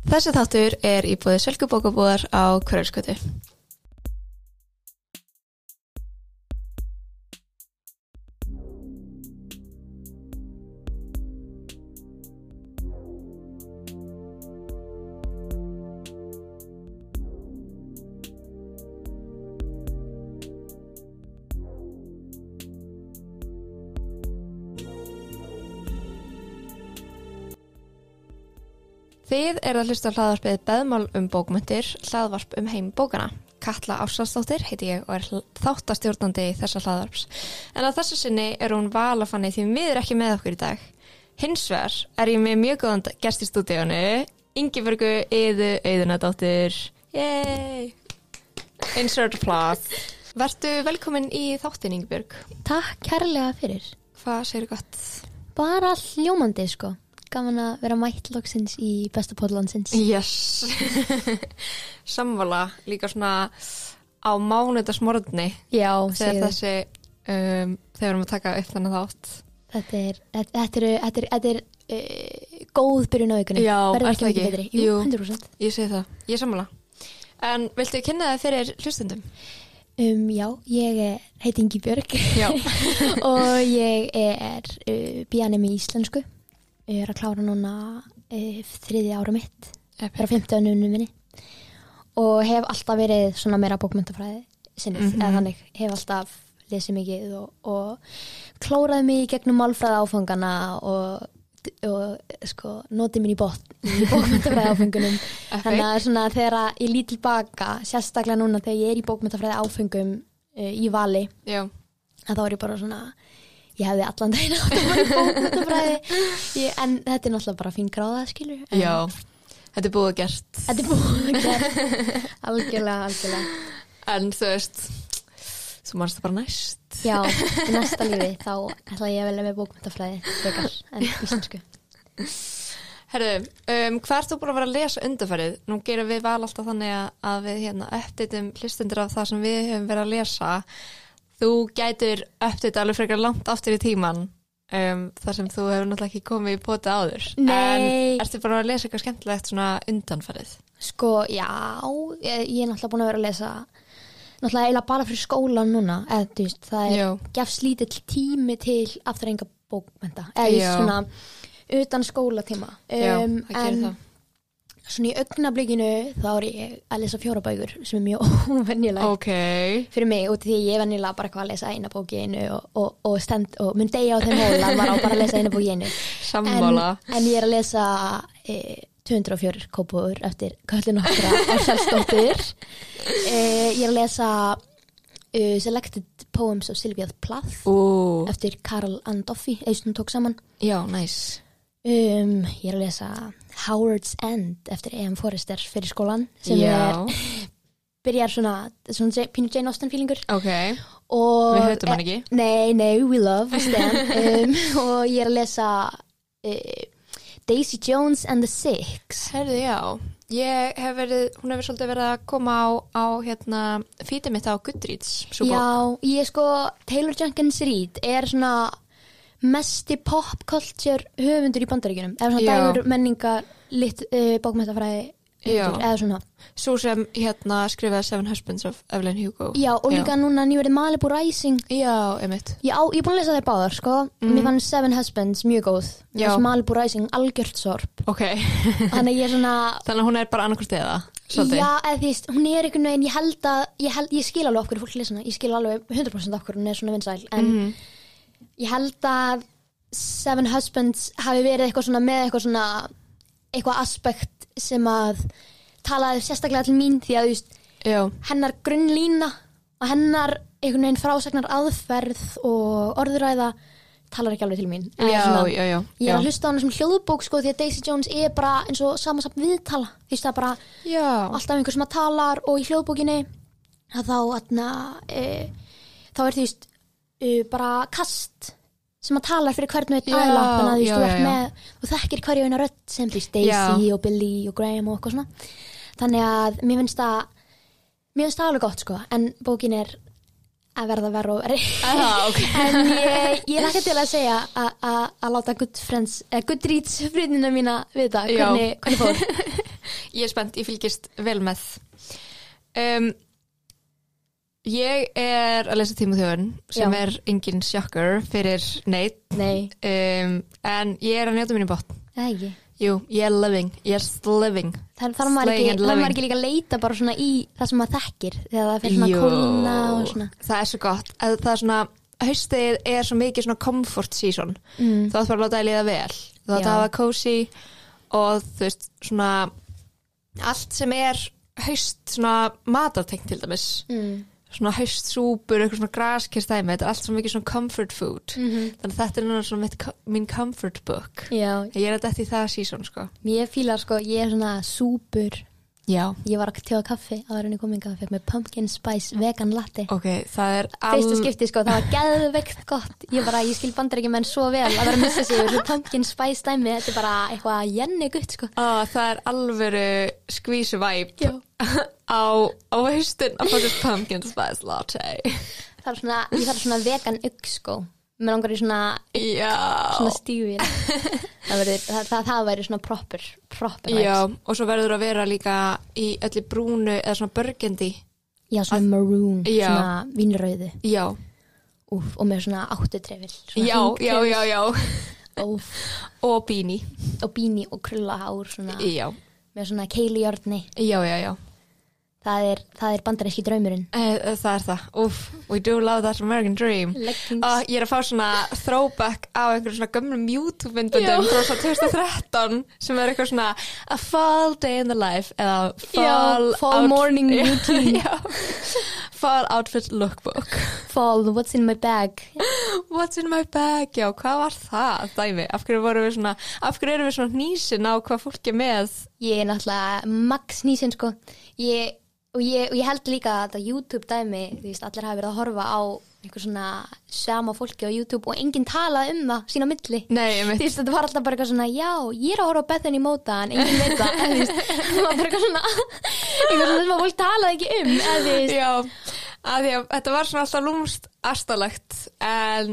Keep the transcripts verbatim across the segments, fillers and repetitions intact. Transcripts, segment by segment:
Þessi þáttur er í boði Sölkubókabúðar á Hverfisgötu. Þið eru að hlusta á hlaðvarpið Beðmál um bókmenntir, hlaðvarp um heim bókana. Katla Ársælsdóttir heiti ég og er þáttastjórnandi þessa hlaðvarps. En á þessu sinni er hún Vala Fanny því miður ekki með okkur í dag. Hins vegar er ég með mjög góðan gest í stúdíónu, Ingibjörgu Iðu Auðunardóttir. Yay! Insert applause. Vertu velkomin í þáttinn, Ingibjörg. Takk kærlega fyrir. Hvað segirðu gott? Bara hljómandi, sko. Gaman að vera mætt loksins í besta podlandsins. Yes. Sammála, líka svona á mánudagsmorgni. Já, þegar þessi, um, þegar við erum að taka upp þannig þátt. Þetta er, þetta er, þetta er, þetta er uh, góð byrjun á vikunni. Já, verður er það ekki betri. Jú, Jú, hundrað prósent. Ég segi það, ég er sammála. En viltu kynna það fyrir hlustendum? Um, já, ég er, heiti Ingibjörg. Já. Og ég er uh, bíanemi í íslensku. Ég er að klára núna uh, þriðja ára mitt. Það er fimmta önunum minni. Og hef alltaf verið svona meira bókmenntafræði sinnið. Mm -hmm. Eða þannig, hef alltaf lesið mikið og, og klóraði mig í gegnum málfræði áfangana og, og sko, notið mín í botn í bókmenntafræði áfangunum. Þannig að svona, þegar ég lít tilbaka, sérstaklega núna þegar ég er í bókmenntafræði áfangum uh, í vali, Já. að þá er ég bara svona, ég hefði allan daginn átt að vera í bókmenntafræði. Ég, en þetta er náttúrulega bara fín gráða, skilur. En, Já, þetta er búið að gert. Þetta er búið að gert. Algjörlega, algjörlega. En þú veist, þú manst það bara næst. Já, í næsta lífi þá ætla ég að velja með bókmenntafræði frekar en íslensku. Herðu, um, hvað ert þú búin að vera að lesa undanfarið? Nú gerum við val alltaf þannig að, að við hérna uppdeitum hlustendur af það sem við höfum verið að lesa. Þú gætur uppdeita alveg frekar langt aftur í tíman um, þar sem þú hefur náttúrulega ekki komið í poti áður. Nei. En ertu búin að lesa eitthvað skemmtilegt svona undanfarið? Sko, já, ég, ég er náttúrulega búin að vera að lesa náttúrulega eiginlega bara fyrir skólan núna, eða þú veist, það er gefst lítill tími til afþreyinga bókmennta, eða ég svona utan skólatíma. Já, um, það gerir en það. svona í augnablikinu þá er ég að lesa fjóra bækur sem er mjög óvenjulegt okay. fyrir mig, út því ég er venjulega bara eitthvað að lesa eina bók í einu og, og, og, stend, og mun deyja á þeim hóla, maður á bara að lesa eina bók í einu. Sammála. En, en ég er að lesa e, tvö hundruð og fjögur kópúður eftir Katla Ársælsdóttir. e, ég er að lesa uh, Selected Poems of Sylvia Plath uh. eftir Carol Ann Duffy, eistum tók saman. Já, næs. Um, ég er að lesa Howard's End eftir E M Forrester fyrir skólan sem Já. er byrjar svona, svona pínu Jane Austen feelingur. Ok, og, við höfum hann ekki. E, nei, nei, we love, we stand. um, og ég er að lesa uh, Daisy Jones and the Six. Herðu, já. Ég hef verið, hún hefur svolítið verið að koma á, á hérna, feedið mitt á Goodreads. Já, ég sko, Taylor Jenkins Reid er svona mesti pop culture höfundur í Bandaríkjunum. Eða svona dagur menningar lit, uh, bókmenntafræði höfundur, eða svona. Svo sem hérna skrifaði Seven Husbands of Evelyn Hugo. Já, og líka já. Núna nýverið Malibu Rising. Já, einmitt. Já, ég er búin að lesa þær báðar, sko. Mm. Mér fann Seven Husbands mjög góð. Þessi Malibu Rising algjört sorp. Ok. Þannig ég er svona... Þannig að hún er bara annarkvort eða? Svolítið. Já, eða því, hún er einhvern veginn, ég held að, ég, held, ég skil alveg af hverju fólk lesa hana. Ég skil alveg hundra prósent af hverju hún er svona vinsæl. En mm. ég held að Seven Husbands hafi verið eitthvað svona með eitthvað svona, eitthvað aspekt sem að talaði sérstaklega til mín því að þú veist, hennar grunnlína og hennar einhvern veginn frásagnar aðferð og orðuræða talar ekki alveg til mín. Já, svona, já, já. Ég er að hlusta á hana sem hljóðbók sko því að Daisy Jones er bara eins og samansapn viðtala. Þú veist það bara já. Alltaf einhver sem að talar og í hljóðbókinni að þá atna, e, þá er þú veist e, bara kast sem að tala fyrir hvern og einn aðila þannig að þú veist þú ert með og þekkir hverju eina rödd sem þú veist Daisy já. Og Billy og Graham og eitthvað svona. Þannig að mér finnst það mér finnst það alveg gott sko en bókin er að verða verra og verri. Ah, okay. En ég, ég er ekki til að segja að láta Good Friends, eh, Goodreads friðina mína vita hvernig, hvernig fór. Ég er spennt, ég fylgist vel með. Um, ég er að lesa Tímóþeon sem Já. er engin sjokkar fyrir neitt. Nei. Um, en ég er að njóta mínu botn. Það ekki. Jú, ég er living, ég er still living. Það þarf maður Slaying ekki, and þarf maður living. ekki líka að leita bara svona í það sem maður þekkir þegar það fyrir svona Jú, kólna og svona. það er svo gott. Að það er svona, haustið er svo mikið svona comfort season. Mm. Þú átt bara að láta að líða vel. Þú átt Já. að hafa cozy og þú veist, svona allt sem er haust svona matartengt til dæmis. Mm. Svona haustsúpur, eitthvað svona graskirstæmi, þetta er allt svo mikið svona comfort food. Mm-hmm. Þannig að þetta er núna svona mitt, mín comfort book. Já, Ég er að detta í það season, sko. ég fílar sko, ég er svona súpur. Já. Ég var að tjóða kaffi áður en ég kom hingað og fekk með pumpkin spice vegan latte. Ok, það er Fyrsta skipti sko, það var geðveikt gott. Ég bara, ég skil Bandaríkjumenn svo vel að vera að missa sig yfir þessu pumpkin spice dæmi. Þetta er bara eitthvað jenni gutt sko. Á, það er alvöru skvísu væp Já. á, á haustin að fá þess pumpkin spice latte. Það er svona, ég þarf svona vegan ugg sko. Mér langar í svona, Já. svona stífir. það, verður, það, það, það væri svona proper, proper Já, vibes. og svo verður að vera líka í öllu brúnu eða svona burgundy. Já, svona maroon, Já. svona vínrauðu. Já. Úf, og með svona áttutrefil. Já, já, já, já. Úf, Og beanie. og bíni og krullahár svona, Já. með svona keilujárni. Já, já, já. Það er, það er bandaríski draumurinn. Eh, Það er það. Úf, we do love that American dream. Leggings. Og ég er að fá svona throwback á einhverjum svona gömlum YouTube-myndböndum frá svona tvö þúsund og þrettán sem er eitthvað svona a fall day in the life eða fall, Já, fall morning Já, routine. já. Fall outfit lookbook. Fall, what's in my bag? What's in my bag? Já, hvað var það dæmi? Af hverju vorum við svona, af hverju erum við svona hnýsin á hvað fólk er með? Ég er náttúrulega max nýsinn sko. Ég, og, ég, og ég held líka að þetta YouTube dæmi, þú veist, allir hafa verið að horfa á einhver svona sama fólki á YouTube og enginn talaði um það sína milli. Nei, ég Þú veit. veist, þetta var alltaf bara eitthvað svona, já, ég er að horfa á Bethany Móta en enginn veit það. En þú veist, það var bara eitthvað svona, eitthvað svona sem að fólk talaði ekki um. En þú veist, Já, að því að þetta var svona alltaf lúmst astalegt en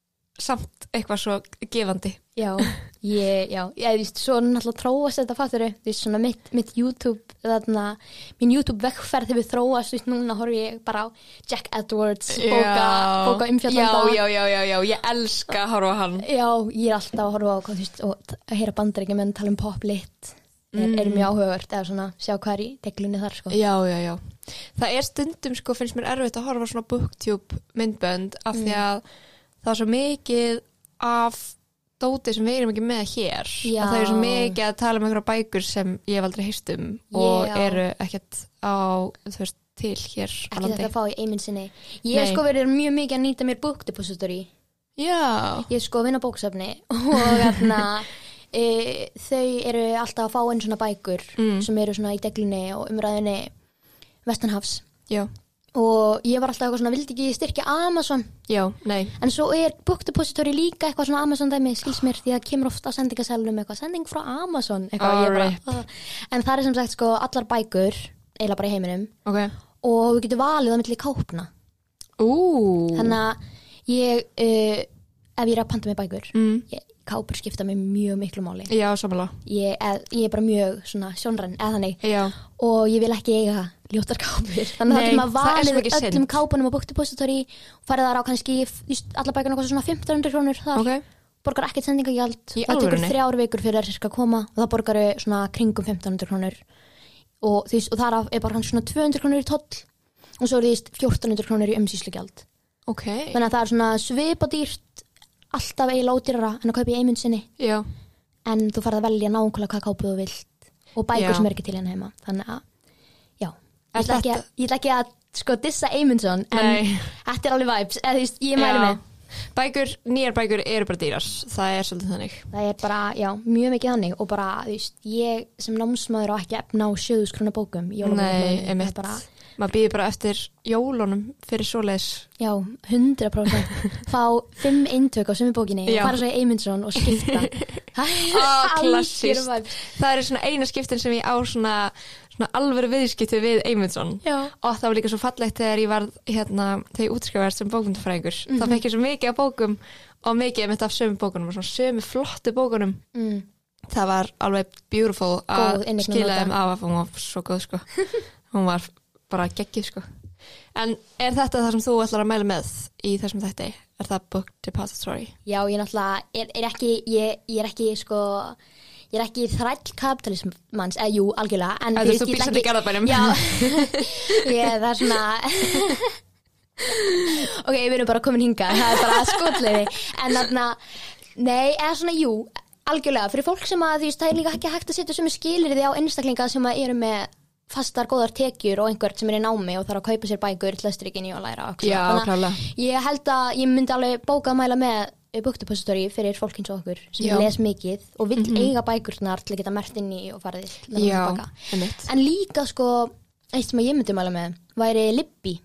samt eitthvað svo gefandi. já, ég, já, ég, þú veist, svo náttúrulega þróast þetta fatturu, þú veist, svona mitt, mitt YouTube, þarna, mín YouTube vekkferð hefur þróast, þú veist, núna horf ég bara á Jack Edwards, bóka, bóka umfjallanda. Já, já, já, já, já, ég elska að horfa á hann. Já, ég er alltaf að horfa á, hvað, þú veist, og að heyra Bandaríkjumenn tala um poplit, er, er mjög áhugavert, eða svona, sjá hvað er í deglunni þar, sko. Já, já, já. Það er stundum, sko, finnst mér erfitt að horfa á svona booktube myndbönd af því að það er svo mikið af dóti sem við erum ekki með hér. Já. Og það er svo mikið að tala um einhverja bækur sem ég hef aldrei heyrt um og Já. eru ekkert á, þú veist, til hér á Ekki landi. þetta að fá í einminn sinni. Ég hef Nei. sko verið mjög mikið að nýta mér book depository. Já. Ég hef sko að vinna á bóksafni og þarna e, þau eru alltaf að fá einn svona bækur Mm. sem eru svona í deglunni og umræðinni vestanhafs. Já. Og ég var alltaf eitthvað svona, vildi ekki styrkja Amazon, Já, nei. en svo er book depository líka eitthvað svona Amazon dæmi, skils mér, því að kemur ofta á sendingasælunum eitthvað, sending frá Amazon eitthvað, Oh, ég bara, rip. uh, en það er sem sagt sko allar bækur, eiginlega bara í heiminum Ok. og við getum valið á milli kápna, Ú. þannig að ég uh, ef ég er að panta með bækur Mm. ég, kápur skipta mig mjög miklu máli, Já, samanlega. ég, eð, ég er bara mjög svona sjónræn, eða þannig, Já. og ég vil ekki eiga ljótar kápur, þannig að Nei, það er maður það er svo valið mikið synd. öllum kápunum á book depository og farið þar á kannski víst, allar bækurna kostar svona fimmtán hundruð krónur þar, Ok. borgar ekkert sendingagjald, Í það tekur alvörunni? þrjár vikur fyrir að sirka að koma og það borgar svona kringum fimmtán hundruð krónur og, þú veist, og þar er bara svona tvö hundruð krónur í toll og svo er því fjórtán hundruð krónur í umsýslugjald, Ok. þannig að það er svona svipadýrt, alltaf eiginlega ódýrara en að kaupa í einmund sinni, Já. en þú farið að velja nákvæmlega hvað kápu þú vilt og bækur Já. sem er ekki til hérna heima, þannig að já, Er ég ætla ekki, þetta- að- ég ætla ekki að sko dissa Eymundsson, en Nei. þetta er alveg vibes, eða þú veist, ég mæli Já. með Bækur, nýjar bækur eru bara dýrar. Það er svolítið þannig. það er bara, já, mjög mikið þannig og bara, þú veist, ég sem námsmaður á ekki efna á sjöðus krónu bókum jólabókum, Nei, það er einmitt. bara, Maður býður bara eftir jólunum fyrir svoleiðis. já, hundrað prósent fá fimm eintök á sömu bókinni Já. og fara svo í Eymundsson og skipta það er Ah, algjör klassískt. vibes. Það er svona eina skiptin sem ég á svona, svona alvöru viðskipti við Eymundsson. Já. Og það var líka svo fallegt þegar ég var hérna, þegar ég útskrifaðist sem bókmyndafræðingur. Mhm. Þá fekk ég svo mikið af bókum og mikið mitt af sömu bókunum og svona sömu flottu bókunum. Mm. það var alveg beautiful að Góð inneign að skila nota. þeim af að hún var svo góð sko. Hún var bara geggjuð sko. En er þetta það sem þú ætlar að mæla með í þessum þætti? Er það Book Depository? Já, ég náttúrulega er, er ekki, ég, ég er ekki sko, ég er ekki þræll kapitalismans, eða jú, algjörlega. En Þú veist, ég þú ætla býrst ekki- í Garðabænum. Já, ég, það er svona, ok, við erum bara komin hingað, það er bara skotleiði. En þarna, nei, eða svona, jú, algjörlega, fyrir fólk sem að, þú veist, það er líka ekki hægt að setja sömu skilyrði á einstaklinga sem að eru með fastar góðar tekjur og einhvern sem er í námi og þarf að kaupa sér bækur til að strykja og læra. og Já, svona. klálega. Ég held að ég myndi alveg bóka að mæla með Book Depository fyrir fólk eins og okkur sem Já. les mikið og vill eiga bækurnar til að geta merkt inn í og farið til Já, tilbaka. einmitt. En líka sko, eitt sem ég myndi mæla með væri Libby.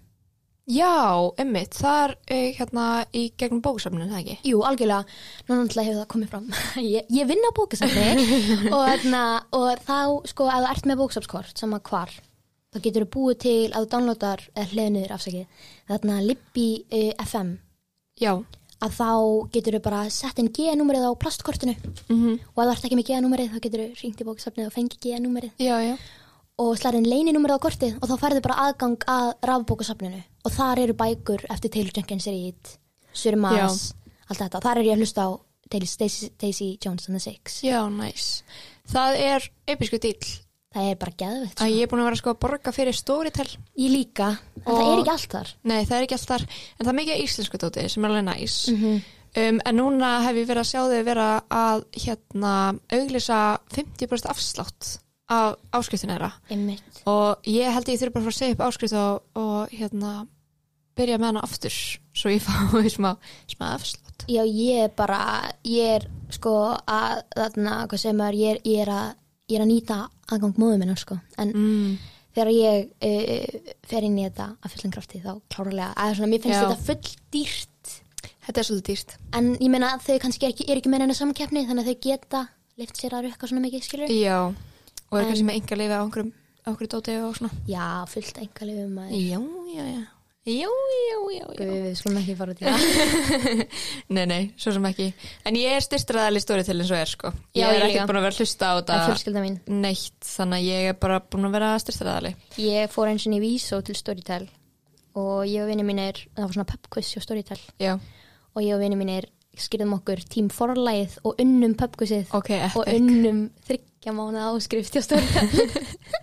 Já, einmitt. Það er uh, hérna í gegnum bókasafninu, það ekki? Jú, algjörlega, nú náttúrulega hefur það komið fram. ég, ég vinn á bókasafni og, þarna, og þá sko að þú ert með bókasafnskort sama hvar, þá getur þú búið til að þú downloadar eða hliða niður afsakið þarna Libby uh, F M Já. að þá getur þú bara sett inn G númerið á plastkortinu Mm og að þú ert ekki með G númerið þá getur þú hringt í bókasafnið og fengið G númerið Já, já. og slæðir inn leyninúmerið á kortið og þá færðu bara aðgang að rafbókasafninu og þar eru bækur eftir Taylor Jenkins Reid, Surmas, allt þetta. Þar er ég að hlusta á Daisy, Daisy Jones and the Six. Já, næs. Það er episku dýl. Það er bara geðveikt. Að ég er búin að vera sko að borga fyrir Storytel. Ég líka, en Og- það er ekki allt þar. Nei, það er ekki allt þar. En það er mikið íslensku dóti sem er alveg næs. Mm Um, en núna hef ég verið að sjá þau vera að hérna auglýsa fimmtíu prósent afslátt af áskriftinu þeirra. Einmitt. Og ég held ég þurfi bara að fara að segja upp áskrift og, og hérna byrja með hana aftur svo ég fái smá, smá afslátt. Já, ég er bara, ég er sko að, þarna, hvað segir maður, ég er, ég er að, ég er að nýta aðgang móðu minna, sko. En Mm. þegar ég uh, fer inn í þetta að fullum krafti þá klárlega, að svona, mér finnst Já. þetta full dýrt. Þetta er svolítið dýrt. En ég meina að þau kannski er ekki, er ekki með neina samkeppni þannig að þau geta lift sér að rukka svona mikið, skilur? Já. Og er En- kannski með enga lifi á einhverjum, á einhverju dóti og svona. Já, fullt engalifum að Já, já, já. Já, já, já, já. við, við skulum ekki fara út í það. Nei, nei, svo sem ekki. En ég er styrstraðal í Storytel eins og er, sko. Ég Já, er ég ekki líka. búin að vera að hlusta á Það er þetta fjölskylda mín. neitt, þannig að ég er bara búin að vera styrstraðali. Ég fór eins og í Vísó til Storytel og ég og vinni mínir, það var svona pubquiz hjá Storytel Já, og ég og vinni mínir skýrðum okkur tím forlægið og unnum pubquizið ok, og epic. unnum þriggja mánuða áskrift hjá Storytel.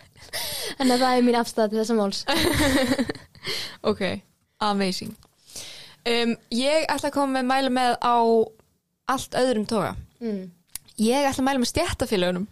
En það er mín afstæða til þessa máls. Ok, amazing. Um, ég ætla að koma með mæla með á allt öðrum toga. Mm. Ég ætla að mæla með stjættafélagunum.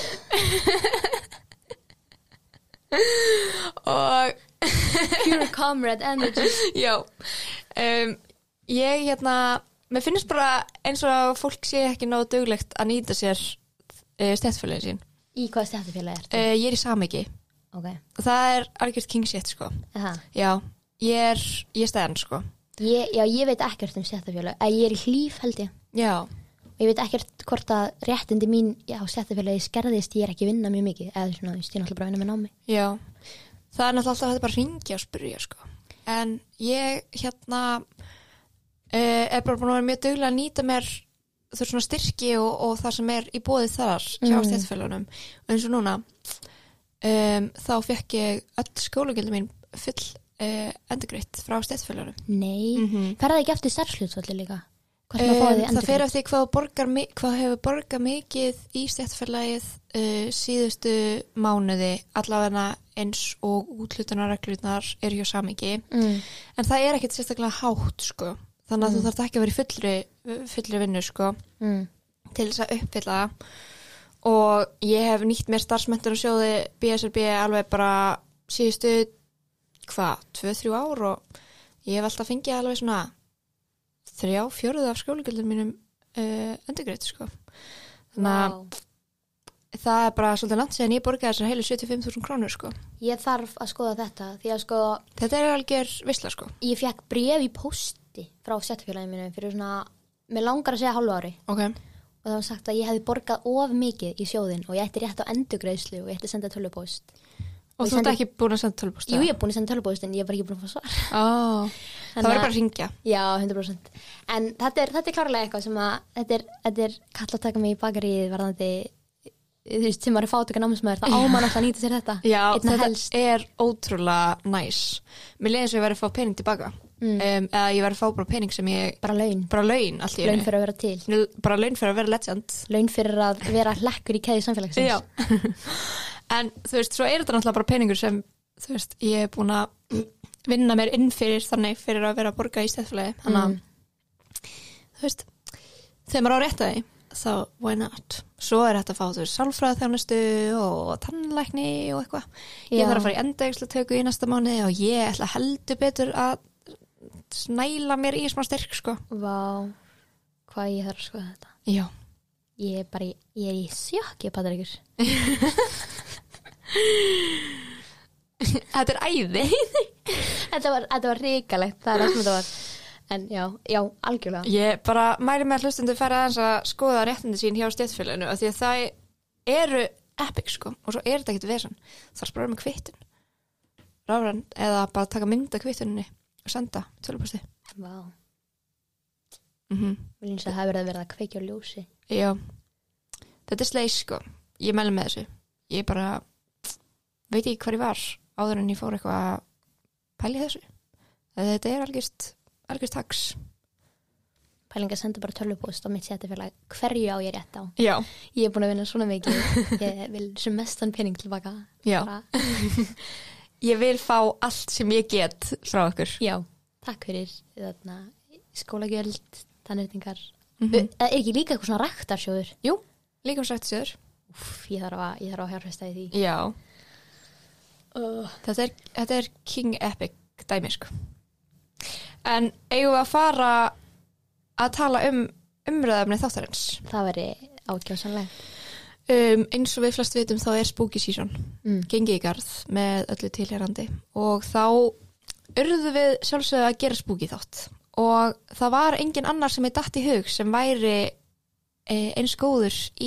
Og Pure comrade energy. já, um, ég hérna, mér finnst bara eins og að fólk sé ekki nógu duglegt að nýta sér uh, stjættafélagin sín. Í hvað stjættafélag er Uh, ég er í samegi Ok, og það er algjört king shit, sko. það. Já, ég er, ég er stæðan, sko. Ég, já, ég veit ekkert um stjættafélag. Ég er í Hlíf, held ég. Já, Og ég veit ekkert hvort að réttindi mín já, stjættafélagi skerðist, ég er ekki að vinna mjög mikið. Eða svona, þú veist, ég er náttúrulega bara að vinna með námi. já. Það er náttúrulega alltaf að þetta bara ringja og spyrja, sko. En ég, hérna, uh, er bara búin að vera mjög duglega að nýta mér þú veist, svona styrki og, og það sem er í boði þar hjá Mm. stjættafélagunum. Og eins og núna, um, þá fekk ég öll skólagjöldum mín full uh, endurgreitt frá stjættafélagunum. Nei, Mm -hmm. fer það ekki eftir starfshlutfalli líka? Hvort maður fáið því Um, það fer endurgreitt? eftir hvað, þú borgar, mi- hvað hefur borgað mikið í stjættafélagið uh, síðustu mánuði allavega eins og útlutunarreglurnar eru hjá samingi. Mm. En það er ekkert sérstaklega hátt, sko. Þannig að Mm. þú þarft ekki að vera í fullri, fullri vinnu, sko, Mm. til þess að uppfylla. Og ég hef nýtt mér starfsmentur og sjóði B S R B alveg bara síðustu, hvað, tvö, þrjú ár og ég hef alltaf fengið alveg svona þrjá, fjóruð af skólagjöldum mínum uh, endurgreitt, sko. Þannig að Vá. það er bara svolítið langt síðan ég borgaði þessar heilu sjötíu og fimm þúsund krónur, sko. Ég þarf að skoða þetta því að sko, Þetta er algjör veisla, sko. ég fekk bréf í pósti frá stjættafélaginu mínu fyrir svona, mér langar að segja hálfu ári Ok. og það var sagt að ég hefði borgað of mikið í sjóðinn og ég ætti rétt á endurgreiðslu og ég ætti að senda tölvupóst. Og Og þú ég ert sendi- ekki búin að senda tölvupóst? Jú, ég er búin að senda tölvupóst en ég er bara ekki búin að fá svar. Ó, Það verður bara að hringja. Já, hundrað prósent. En þetta er, þetta er klárlega eitthvað sem að, þetta er, þetta er kall að taka mig í bakaríið varðandi, þú veist, sem maður er fátöka námsmaður, það ámann alltaf að nýta sér þetta. Já, Einna þetta helst. er ótrúlega næs. Mér leiði eins og ég væri að fá pening tilbaka. Mm. Um, eða ég væri að fá bara pening sem ég... Bara laun. Bara laun, allt í einu. Laun fyrir að vera til. Bara laun fyrir að vera legend. Laun fyrir að vera hlekkur í keðju samfélagsins. Já. En þú veist, svo er þetta náttúrulega bara peningur sem, þú veist, ég er búin að vinna mér inn fyrir þannig fyrir að vera að borga í stæðfélagi. Þannig að, mm. þú veist, þegar maður á rétt að því, þá why not? Svo er þetta að fá þú veist sálfræðiþjónustu og tannlækni og eitthvað. Ég þarf að fara í endavígslutöku í næsta mánuði og ég ætla heldur betur að snæla mér í smá styrk, sko. Vá, hvað ég þarf að skoða þetta. Já. Ég er bara, í, ég er í sjokk, ég patar ykkur. Þetta er æði. þetta var, þetta var ríkalegt, það er það sem þetta var. En já, já, algjörlega. Ég bara mæli með að hlustendur fara aðeins að skoða réttindi sín hjá stéttfélaginu af því að það eru epic, sko, og svo er þetta ekkert vesen. Það er bara með kvittun. Rafræn, eða bara taka mynd af kvittuninni og senda tölvupósti. Vá. Mhm. Mér finnst að það hefur verið að kveikja á ljósi. Já. Þetta er sleis, sko. Ég mæli með þessu. Ég bara veit ekki hvar ég var áður en ég fór eitthvað að pæli þessu. Þetta er algjörst algjörst tax. Pælinga senda bara tölvupóst á mitt setjafélag hverju á ég rétt á. Já. Ég er búin að vinna svona mikið. Ég vil sem mestan pening tilbaka. Já. Ég vil fá allt sem ég get frá ykkur. Já. Takk fyrir þarna skólagjöld, tannréttingar. Mm-hmm. Er ekki líka eitthvað svona ræktarsjóður? Jú, líkamsræktarsjóður. Úff, ég þarf að, ég þarf að hjálpast í því. Já. Uh. Þetta er, þetta er King Epic dæmi, sko. En eigum við að fara að tala um umræðefni þáttarins? Það veri ákjásanlega. Um, eins og við flest vitum þá er spooky season. Mm. Gengið í garð með öllu tilherandi. Og þá urðu við sjálfsögðu að gera spooky þátt. Og það var engin annar sem er datt í hug sem væri eins góður í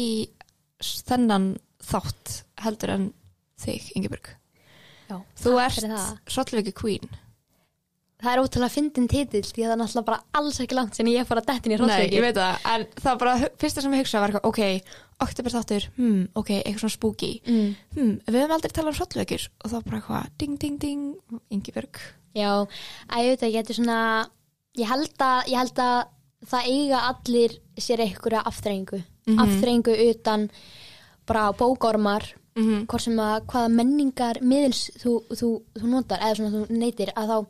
þennan þátt heldur en þig, Ingibjörg. Já, þú ert Hrollvekju Queen. Það er ótrúlega fyndin titill því að það er náttúrulega bara alls ekki langt sem ég fór að detta inn í Hrollvekju. Nei, ég veit það, en það bara fyrsta sem ég hugsaði var eitthvað, ok, oktober þáttur, hmm, ok, eitthvað svona spooky. Mm. Hmm, við höfum aldrei talað um Hrollvekjur og þá bara eitthvað, ding, ding, ding, Ingibjörg. Já, að ég veit ekki, þetta er svona, ég held að, ég held að það eiga allir sér einhverja afþreyingu, mm-hmm. afþreyingu utan bara bókormar, mm-hmm. hvort sem að hvaða menningar miðils þú, þú, þú notar eða svona þú neytir að þá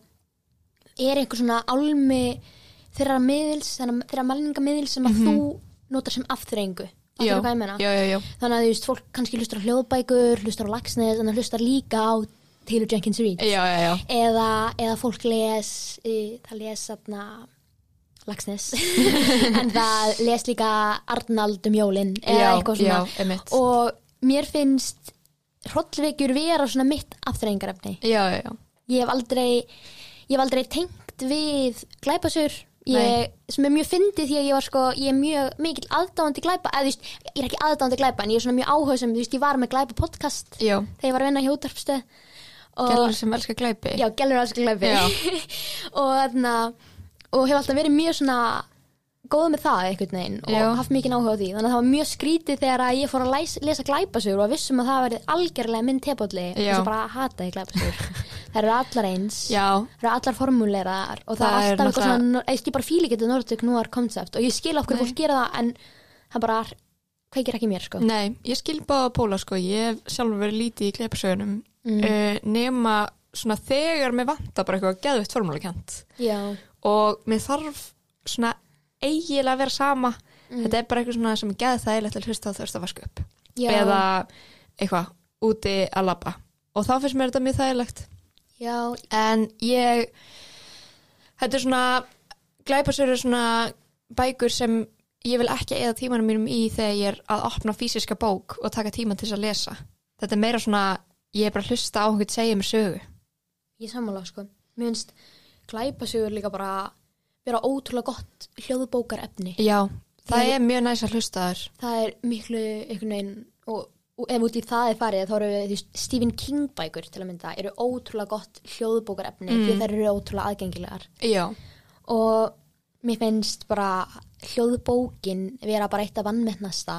er einhver svona álmi þeirra miðils, þeirra mælingamiðils sem að mm-hmm. þú notar sem afþreyingu. Það er hvað ég meina. Já, já, já. Þannig að þú veist, fólk kannski hlustar á hljóðbækur, hlustar á Laxness, en það hlustar líka á Taylor Jenkins Reid. Já, já, já. Eða, eða fólk les, það les þarna Laxness, en það les líka Arnald um jólin, eða já, eitthvað svona. Já, emitt. Og mér finnst Hrollvekjur vera svona mitt afþreyingarefni. Já, já, já. Ég hef aldrei, ég hef aldrei tengt við glæpasögur. Ég, sem er mjög fyndið því að ég var sko, ég er mjög mikill aðdáandi glæpa, eða þú veist, ég er ekki aðdáandi glæpa en ég er svona mjög áhugasöm, þú veist, ég var með glæpa podcast Já. Þegar ég var að vinna hjá útvarpsstöð. Gellur sem elskar glæpi. Já, gellur elskar glæpi. og þarna, og hef alltaf verið mjög svona góð með það einhvern veginn og Já. haft mikið áhuga á því, þannig að það var mjög skrítið þegar að ég fór að læs, lesa glæpasögur og vissum að það verið algjörlega minn tepolli og svo bara hataði glæpasögur. Það eru allar eins, Já. það eru allar formúleraðar og það, það er alltaf eitthvað svona, ég skil bara fíla getið Nordic Noir concept og ég skil okkur fólk gera það en það bara kveikir ekki mér sko. Nei, ég skil báða póla sko, ég hef sjálfur verið lítið í glæpasögunum mm. uh, nema svona þegar mér vantar bara eitthvað geðveitt formúlukent og mér þarf svona eiginlega að vera sama mm. þetta er bara eitthvað svona sem er geð þægilegt að hlusta á þörst að vaska upp Já. Eða eitthvað úti að labba og þá finnst mér þetta mjög þægilegt Já. En ég þetta er svona glæpasögur svona bækur sem ég vil ekki eða tímanum mínum í þegar ég er að opna físiska bók og taka tíma til þess að lesa þetta er meira svona, ég er bara að hlusta á einhvern segja mér sögu Ég sammála sko, mér finnst glæpasögur líka bara vera ótrúlega gott hljóðbókarefni. Já, það er mjög næs að hlusta þar. Það er miklu einhvern veginn og ef út í það er farið þá eru þú veist, Stephen King bækur til að mynda eru ótrúlega gott hljóðbókarefni mm. því þær eru ótrúlega aðgengilegar Já. og mér finnst bara hljóðbókin vera bara eitt af vannmennasta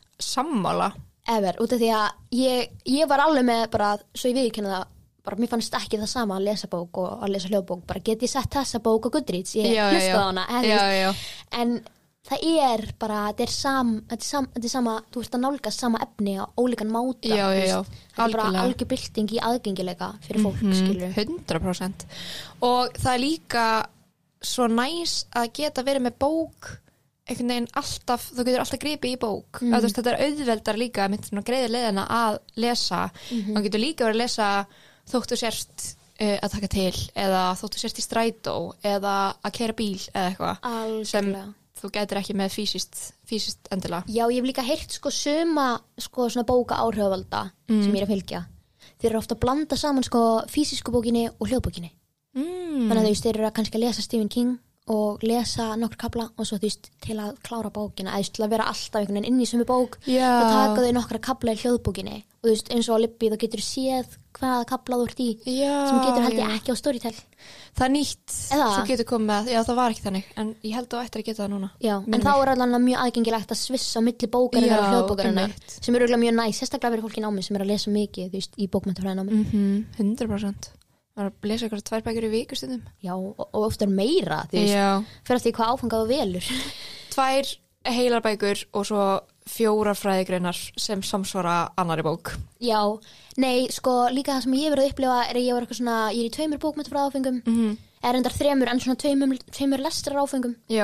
sammála ever, út af því að ég, ég var alveg með bara, svo ég viðurkenna það bara mér fannst ekki það sama að lesa bók og að lesa hljóðbók, bara get ég sett þessa bók á Goodreads, ég hlusta á hana já, já. en það er bara, þetta er sam þetta er, sam, þetta er sama, þú ert að nálgast sama efni á ólíkan máta já, já, já. þetta er bara algjör bylting í aðgengileika fyrir fólk, mm-hmm. skilur hundrað prósent og það er líka svo næs að geta verið með bók einhvern veginn alltaf, þú getur alltaf gripið í bók mm. að, þetta er auðveldar líka með svona greiði leiðina að lesa mm-hmm. og getur líka verið að lesa þóttu sérst uh, að taka til eða þóttu sérst í strætó eða að keyra bíl eða eitthvað sem þú getur ekki með fysiskt fysiskt endilega. Já, ég hef líka heyrt sko suma sko svona bóka áhrifavalda mm. sem ég er að fylgja. Þeir eru ofta að blanda saman sko fysisku bókinni og hljóðbókinni. Mm. Þannig að þú veist, þeir eru að kannski að lesa Stephen King og lesa nokkur kapla og svo þú veist til að klára bókina, eða til að vera alltaf einhvern veginn inn í sömu bók Já. og taka þau nokkra kapla í hljóðbókinni og þú veist eins og á Libby þá getur séð hvaða kapla þú ert í Já, sem getur held ég ekki á Storytel. Það er nýtt, Eða? Þú getur komið með, já það var ekki þannig en ég held að ættir að geta það núna. Já, Minni en þá er alveg mjög aðgengilegt að svissa á milli bókarinnar og hljóðbókarinnar sem eru mjög næs, sérstaklega fyrir fólki námi sem er að lesa mikið, þú veist, í bókmenntafræðinámi. Mm-hmm, hundrað prósent. Það er að lesa ykkur tvær bækur í viku stundum. Já, og, og ofta er meira, þú veist, fyrir eftir hvað áfangað og velur. Tvær heilar bækur og svo fjórar fræðigreinar sem samsvara annari bók. Já, nei, sko, líka það sem ég verið að upplifa er að ég var eitthvað svona, ég er í tveimur bókmenntafræði áfengum, mm-hmm. er endar þremur en svona tveimur, tveimur lestrar áfengum. Já.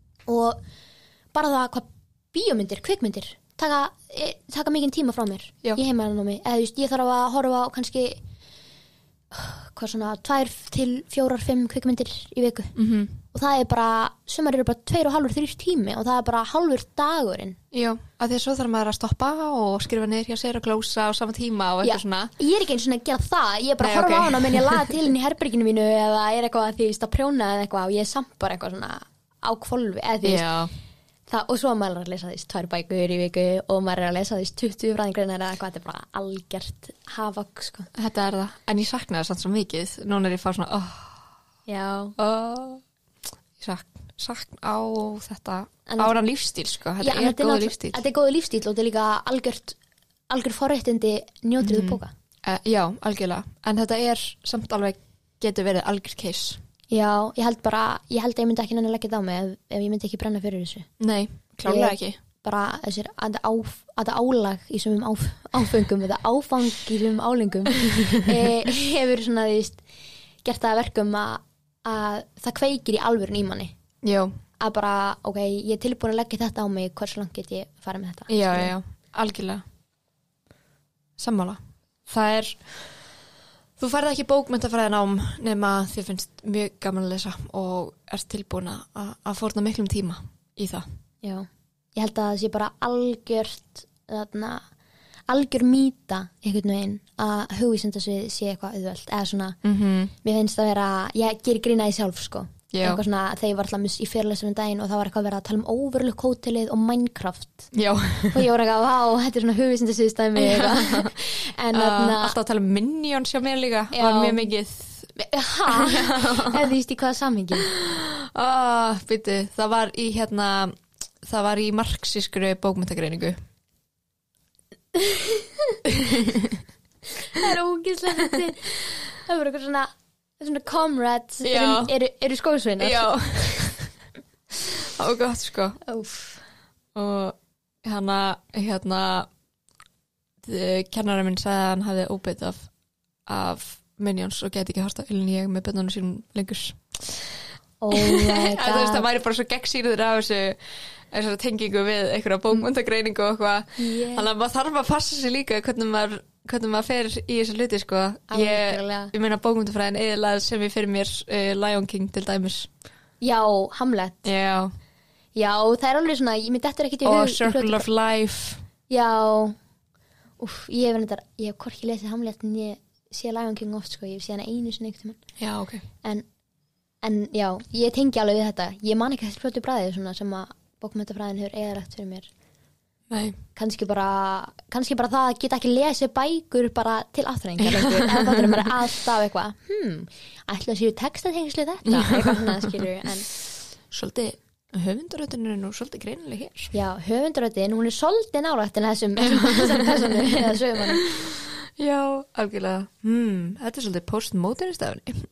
Og bara það hvað bíómyndir, kvikmyndir, taka, e, taka mikinn tíma frá mér. Já. Ég heima hann á mig, eða þú veist, ég þarf að horfa á kannski hvað svona tvær til fjórar, fimm kvikmyndir í viku mm-hmm. og það er bara, sumar eru bara tveir og halvur, þrýr tími og það er bara halvur dagurinn. Já, af því að svo þarf maður að stoppa og skrifa niður hjá sér og glósa á sama tíma og eitthvað svona. Ég er ekki eins og að gera það, ég er bara Nei, að horfa okay. á hana menn ég laða til henni í herberginu mínu eða er eitthvað að því að prjóna eða eitthvað og ég er samt bara eitthvað svona á kvolfi eða því það, og svo er maður að lesa því tvær bækur í viku og maður er að lesa því tuttugu fræðigreinar eða eitthvað, þetta er bara algjört hafak sko. Þetta er það, en ég sakna það samt svo mikið núna er ég fara svona oh, Já oh, ég sakna, sakna á þetta áran lífstíl sko, þetta já, er góður lífstíl Þetta er góður lífstíl og þetta er líka algjört algjör forréttindi njótriðu mm. bóka uh, Já, algjörlega, en þetta er samt alveg getur verið algjört case. Já, ég held bara, ég held að ég myndi ekki nenni að leggja þetta á mig ef, ef ég myndi ekki brenna fyrir þessu. Nei, klárlega ekki. Bara þessir, að það álag í sumum áf, áfengum, eða áfang í sumum álingum e, hefur svona, þú veist, gert það verkum að, að það kveikir í alvörun í manni. Já. Að bara, ok, ég er tilbúin að leggja þetta á mig, hversu langt get ég farið með þetta? Já, já, já, algjörlega. Sammála. Það er... Þú færði ekki bókmenntafræðinám nema þér finnst mjög gaman að lesa og ert tilbúin að, að fórna miklum tíma í það. Já, ég held að það sé bara algjört, þarna, algjör mýta einhvern veginn að hugvísindasvið sé eitthvað auðvelt. Eða svona, mm-hmm. mér finnst það vera, ég ger grína í sjálf sko. Já. Eitthvað svona, þegar ég var alltaf í fyrirlesum um daginn og það var eitthvað að vera að tala um Overlook hótelið og Minecraft. Já. Og ég var eitthvað, vá, þetta er svona hugvísindasviðstæmi eitthvað. En uh, þarna... Alltaf að tala um Minions hjá mér líka, já. Var mjög mikið... Hæ? Eða þú veist í hvaða samhengi? Ah, byrju, það var í hérna, það var í marxískri bókmenntagreiningu. Það er ógeðslegt. Það var eitthvað svona... svona comrades eru, eru, eru skósveinar. Já. Það var gott sko. Úf. Og hana, hérna kennarinn minn sagði að hann hafði óbeitt af, af Minions og geti ekki horta ylun ég með bönnunum sínum lengur. Oh my god. Það, það væri bara svo gegnsýrður af þessu þessari tengingu við einhverja bókmenntagreiningu og eitthvað. Yeah. Þannig að maður þarf að passa sig líka hvernig maður hvernig maður fer í þessu hluti sko. Ég, ég meina bókmenntafræðin eðilega sem ég fyrir mér uh, Lion King til dæmis. Já, Hamlet. Já. Já, það er alveg svona, ég myndi eftir ekkert í hug. Og Circle of Life. Já. Úf, ég hef nefndar, ég hef hvorki lesið Hamlet en ég sé Lion King oft sko, ég hef séð hana einu sinni einhvern tímann. Já, ok. En, en já, ég tengi alveg við þetta. Ég man ekki þessi fljótu bræði svona sem að bókmenntafræðin hefur eðalagt fyrir mér. Nei. Kannski bara, kannski bara það að geta ekki lesið bækur bara til afturrengar lengur, en það er bara alltaf eitthvað, hmm, ætla að séu textatengslu þetta, eitthvað svona skilur, en svolítið, höfundaröðin er nú svolítið greinileg hér. Já, höfundaröðin, hún er svolítið nálægt en þessum, þessum persónu, eða sögumannum. Já, algjörlega, hmm, þetta er svolítið postmodernist af henni.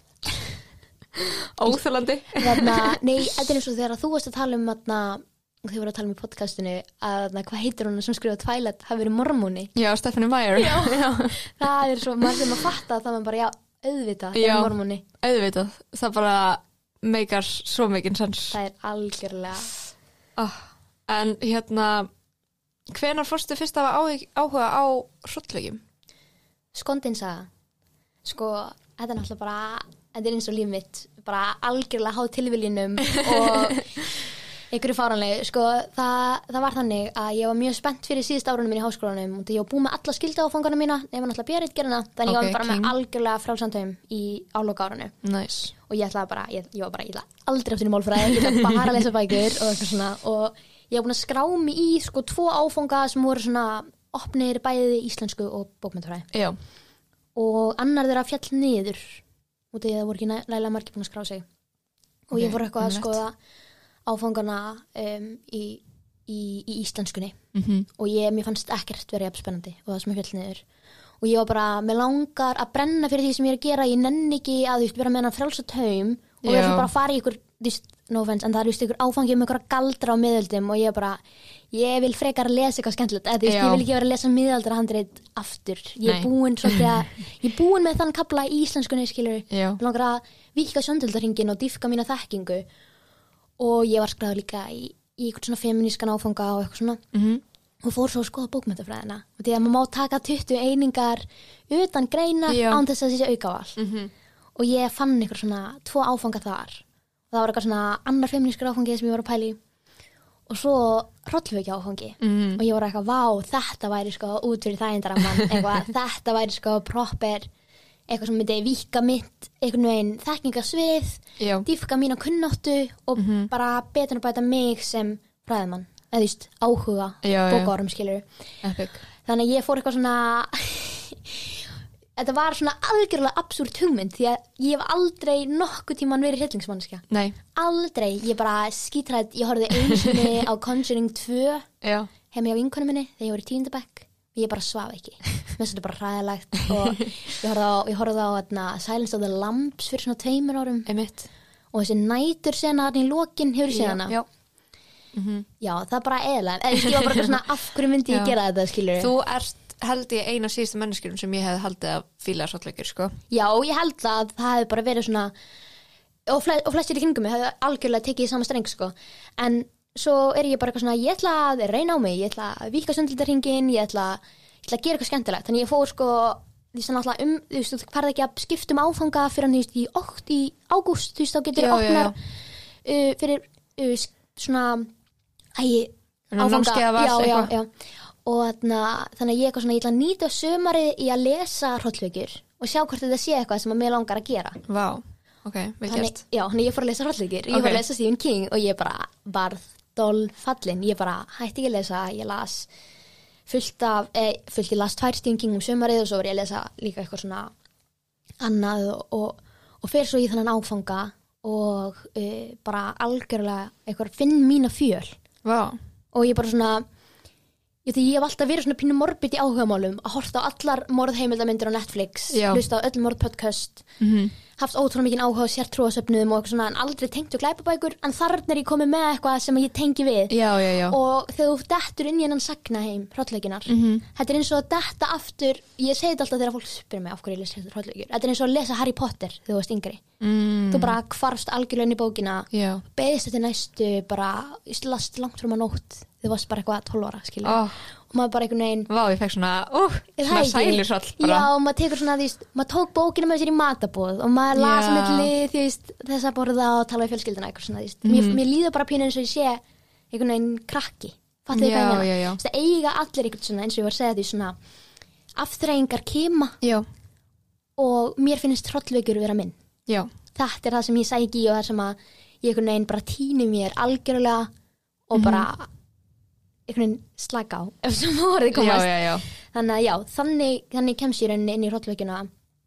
Óþjólandi. Nei, þetta er eins og þegar þú varst að tala um þarna, og þið voru að tala um í podcastinu að hvað heitir hún sem skrifa Twilight hafi verið mormóni. Já, Stephanie Meyer. Já, já. Það er svo, maður sem að fatta það maður bara, já, auðvitað, það er mormóni. Auðvitað, það bara meikar svo mikinn sens. Það er algjörlega. Oh, en hérna, hvenær fórstu fyrst að hafa áhuga á hrollvekjum? Skondinsaga. Sko, þetta er náttúrulega bara, þetta er eins og líf mitt, bara algjörlega háð tilviljunum og einhverju fáranlegu, sko, það, það var þannig að ég var mjög spennt fyrir síðust árunum mín í háskólanum og þegar ég var búin með alla skildaáfangana mína nema náttúrulega björritgerina, þannig okay, ég var bara king. Með algjörlega frálsandheim í álóka árunu nice. Og ég ætlaði bara, ég, ég var bara, ég ætlaði aldrei aftur í málfræði, ég ætlaði bara að lesa bækur og eitthvað svona og ég var búin að skrá mig í sko tvo áfanga sem voru svona opnir bæði íslensku og bókmenntafræði Já. Og annar þeirra fjall niður og það voru ekki nægilega margir búin að skrá sig og okay, ég fór eitthvað að skoða áfangana um, í, í, í íslenskunni mm-hmm. og ég, mér fannst ekkert verið jafn spennandi og það sem ég fjöll niður og ég var bara, mér langar að brenna fyrir því sem ég er að gera, ég nenni ekki að þú veist, vera með hennar frjálsa taum og ég bara að fara í ykkur, þú veist, no offense en það er just ykkur áfangi um ykkur galdra á miðöldum og ég bara, ég vil frekar lesa eitthvað skemmtilegt, eða þú veist, ég vil ekki vera að lesa miðaldra handrit aftur, ég er búin svolítið að, ég er búin með þann kafla í íslenskunni skilur, mér langar að víkka sjöndöldarhringinn og dýfka mína þekkingu og ég var skráð líka í, í eitthvað svona feminískan áfanga og eitthvað svona mm-hmm. og fór svo að skoða bókmenntafræðina og því að maður má taka tuttugu einingar utan greina Já. án þess að þessi aukaval mm-hmm. og ég fann eitthvað svona tvo áfanga þar og það var eitthvað svona annar feminískur áfangi sem ég var að pæli og svo hrollvekja áfangi mm-hmm. og ég var eitthvað, vá, þetta væri sko út fyrir þægindaramman eitthvað, þetta væri sko proper eitthvað sem myndi víkka mitt einhvern veginn þekkingasvið dýfka mína kunnáttu og mm-hmm. bara betur að bæta mig sem fræðimann, eða þú veist, áhuga bókárum skilur Epic. Þannig að ég fór eitthvað svona þetta var svona algjörlega absúrt hugmynd því að ég hef aldrei nokkuð tíman verið hryllingsmannskja Nei. Aldrei, ég bara skítræð ég horfði einu sinni á Conjuring tvö Já. heim hjá vinkonu minni þegar ég var í tíunda bekk ég bara svaf ekki, mér finnst þetta bara hræðilegt og ég horfði á, ég horfði á atna, Silence of the Lambs fyrir svona tveimur árum Einmitt. og þessi nætur sena þarna í lokin hefur séð hana Já. Mm-hmm. Já, það er bara eðlega ég var bara svona, af hverju myndi ég gera þetta skilur Þú ert held ég eina síðustu manneskjum sem ég hef haldið að fíla hrollvekjur sko Já, ég held að það hefði bara verið svona og, fle og flestir í kringum mig hefði algjörlega tekið í sama streng sko en svo er ég bara eitthvað svona, ég ætla að reyna á mig, ég ætla að víkka sundildarhringinn, ég ætla, ég ætla að gera eitthvað skemmtilegt. Þannig ég fór sko, því sem alltaf um, þú veist, þú farði ekki að skipta um áfanga fyrir hann, þú veist, í okt í ágúst, þú veist, þá getur þú opnar uh, fyrir uh, svona, ægi, áfanga, já, já, já. Og þarna, þannig að ég eitthvað svona, ég ætla að nýta sumarið í að lesa hrollvekjur og sjá hvort þetta sé eitthvað sem að mér langar að gera. Vá, ok, vel gert. Já, þannig ég fór að lesa hrollvekjur, ég okay. fór að lesa Stephen King og ég bara varð fallin, ég bara hætti ekki að lesa ég las fullt af eh, fullt ég las tvær Stephen King um sumarið og svo var ég að lesa líka eitthvað svona annað og, og, og fer svo í þannan áfanga og uh, bara algjörlega eitthvað finn mína fjöl wow. og ég bara svona ég, ég hef alltaf verið svona pínu morbid í áhugamálum að horta á allar morðheimildamindir á Netflix Já. Hlusta á öll morðpodcast mm-hmm. haft ótrúlega mikinn áhuga á sértrúasöfnum og eitthvað svona en aldrei tengt á glæpabækur en þarna er ég komið með eitthvað sem ég tengi við já, já, já. og þegar þú dettur inn í hennan sagnaheim hrollvekjunnar, mm-hmm. þetta er eins og að detta aftur, ég segi þetta alltaf þegar fólk spyrir mig af hverju ég lesa hrollvekjur, þetta er eins og að lesa Harry Potter þegar þú varst yngri mm. þú bara hvarfst algjörlega inn í bókina já. beðist þetta næstu bara last langt frum að nótt þú varst bara eitthvað tólf ára skilur oh. og maður bara einhvern veginn Vá, ég fekk svona, uh, svona sælursall Já, og maður tekur svona, þú veist, maður tók bókina með sér í matabóð og maður las með lið, þú veist, þess að borða og tala við fjölskylduna eitthvað svona, þú veist mm. mér, mér líður bara pínu eins og ég sé einhvern veginn krakki, fattu þið hvað ég meina þess að eiga allir eitthvað svona, eins og ég var að segja því svona afþreyingar kema já. Og mér finnst hrollvekjur vera minn já. Þetta er það sem ég sæki í og það sem að ég einhvern veginn bara tíni mér algjörlega og bara einhvern veginn slaka á ef sem orðið komast. Já, já, já. Þannig að já, þannig, þannig kemst ég rauninni inn í hrollvekjuna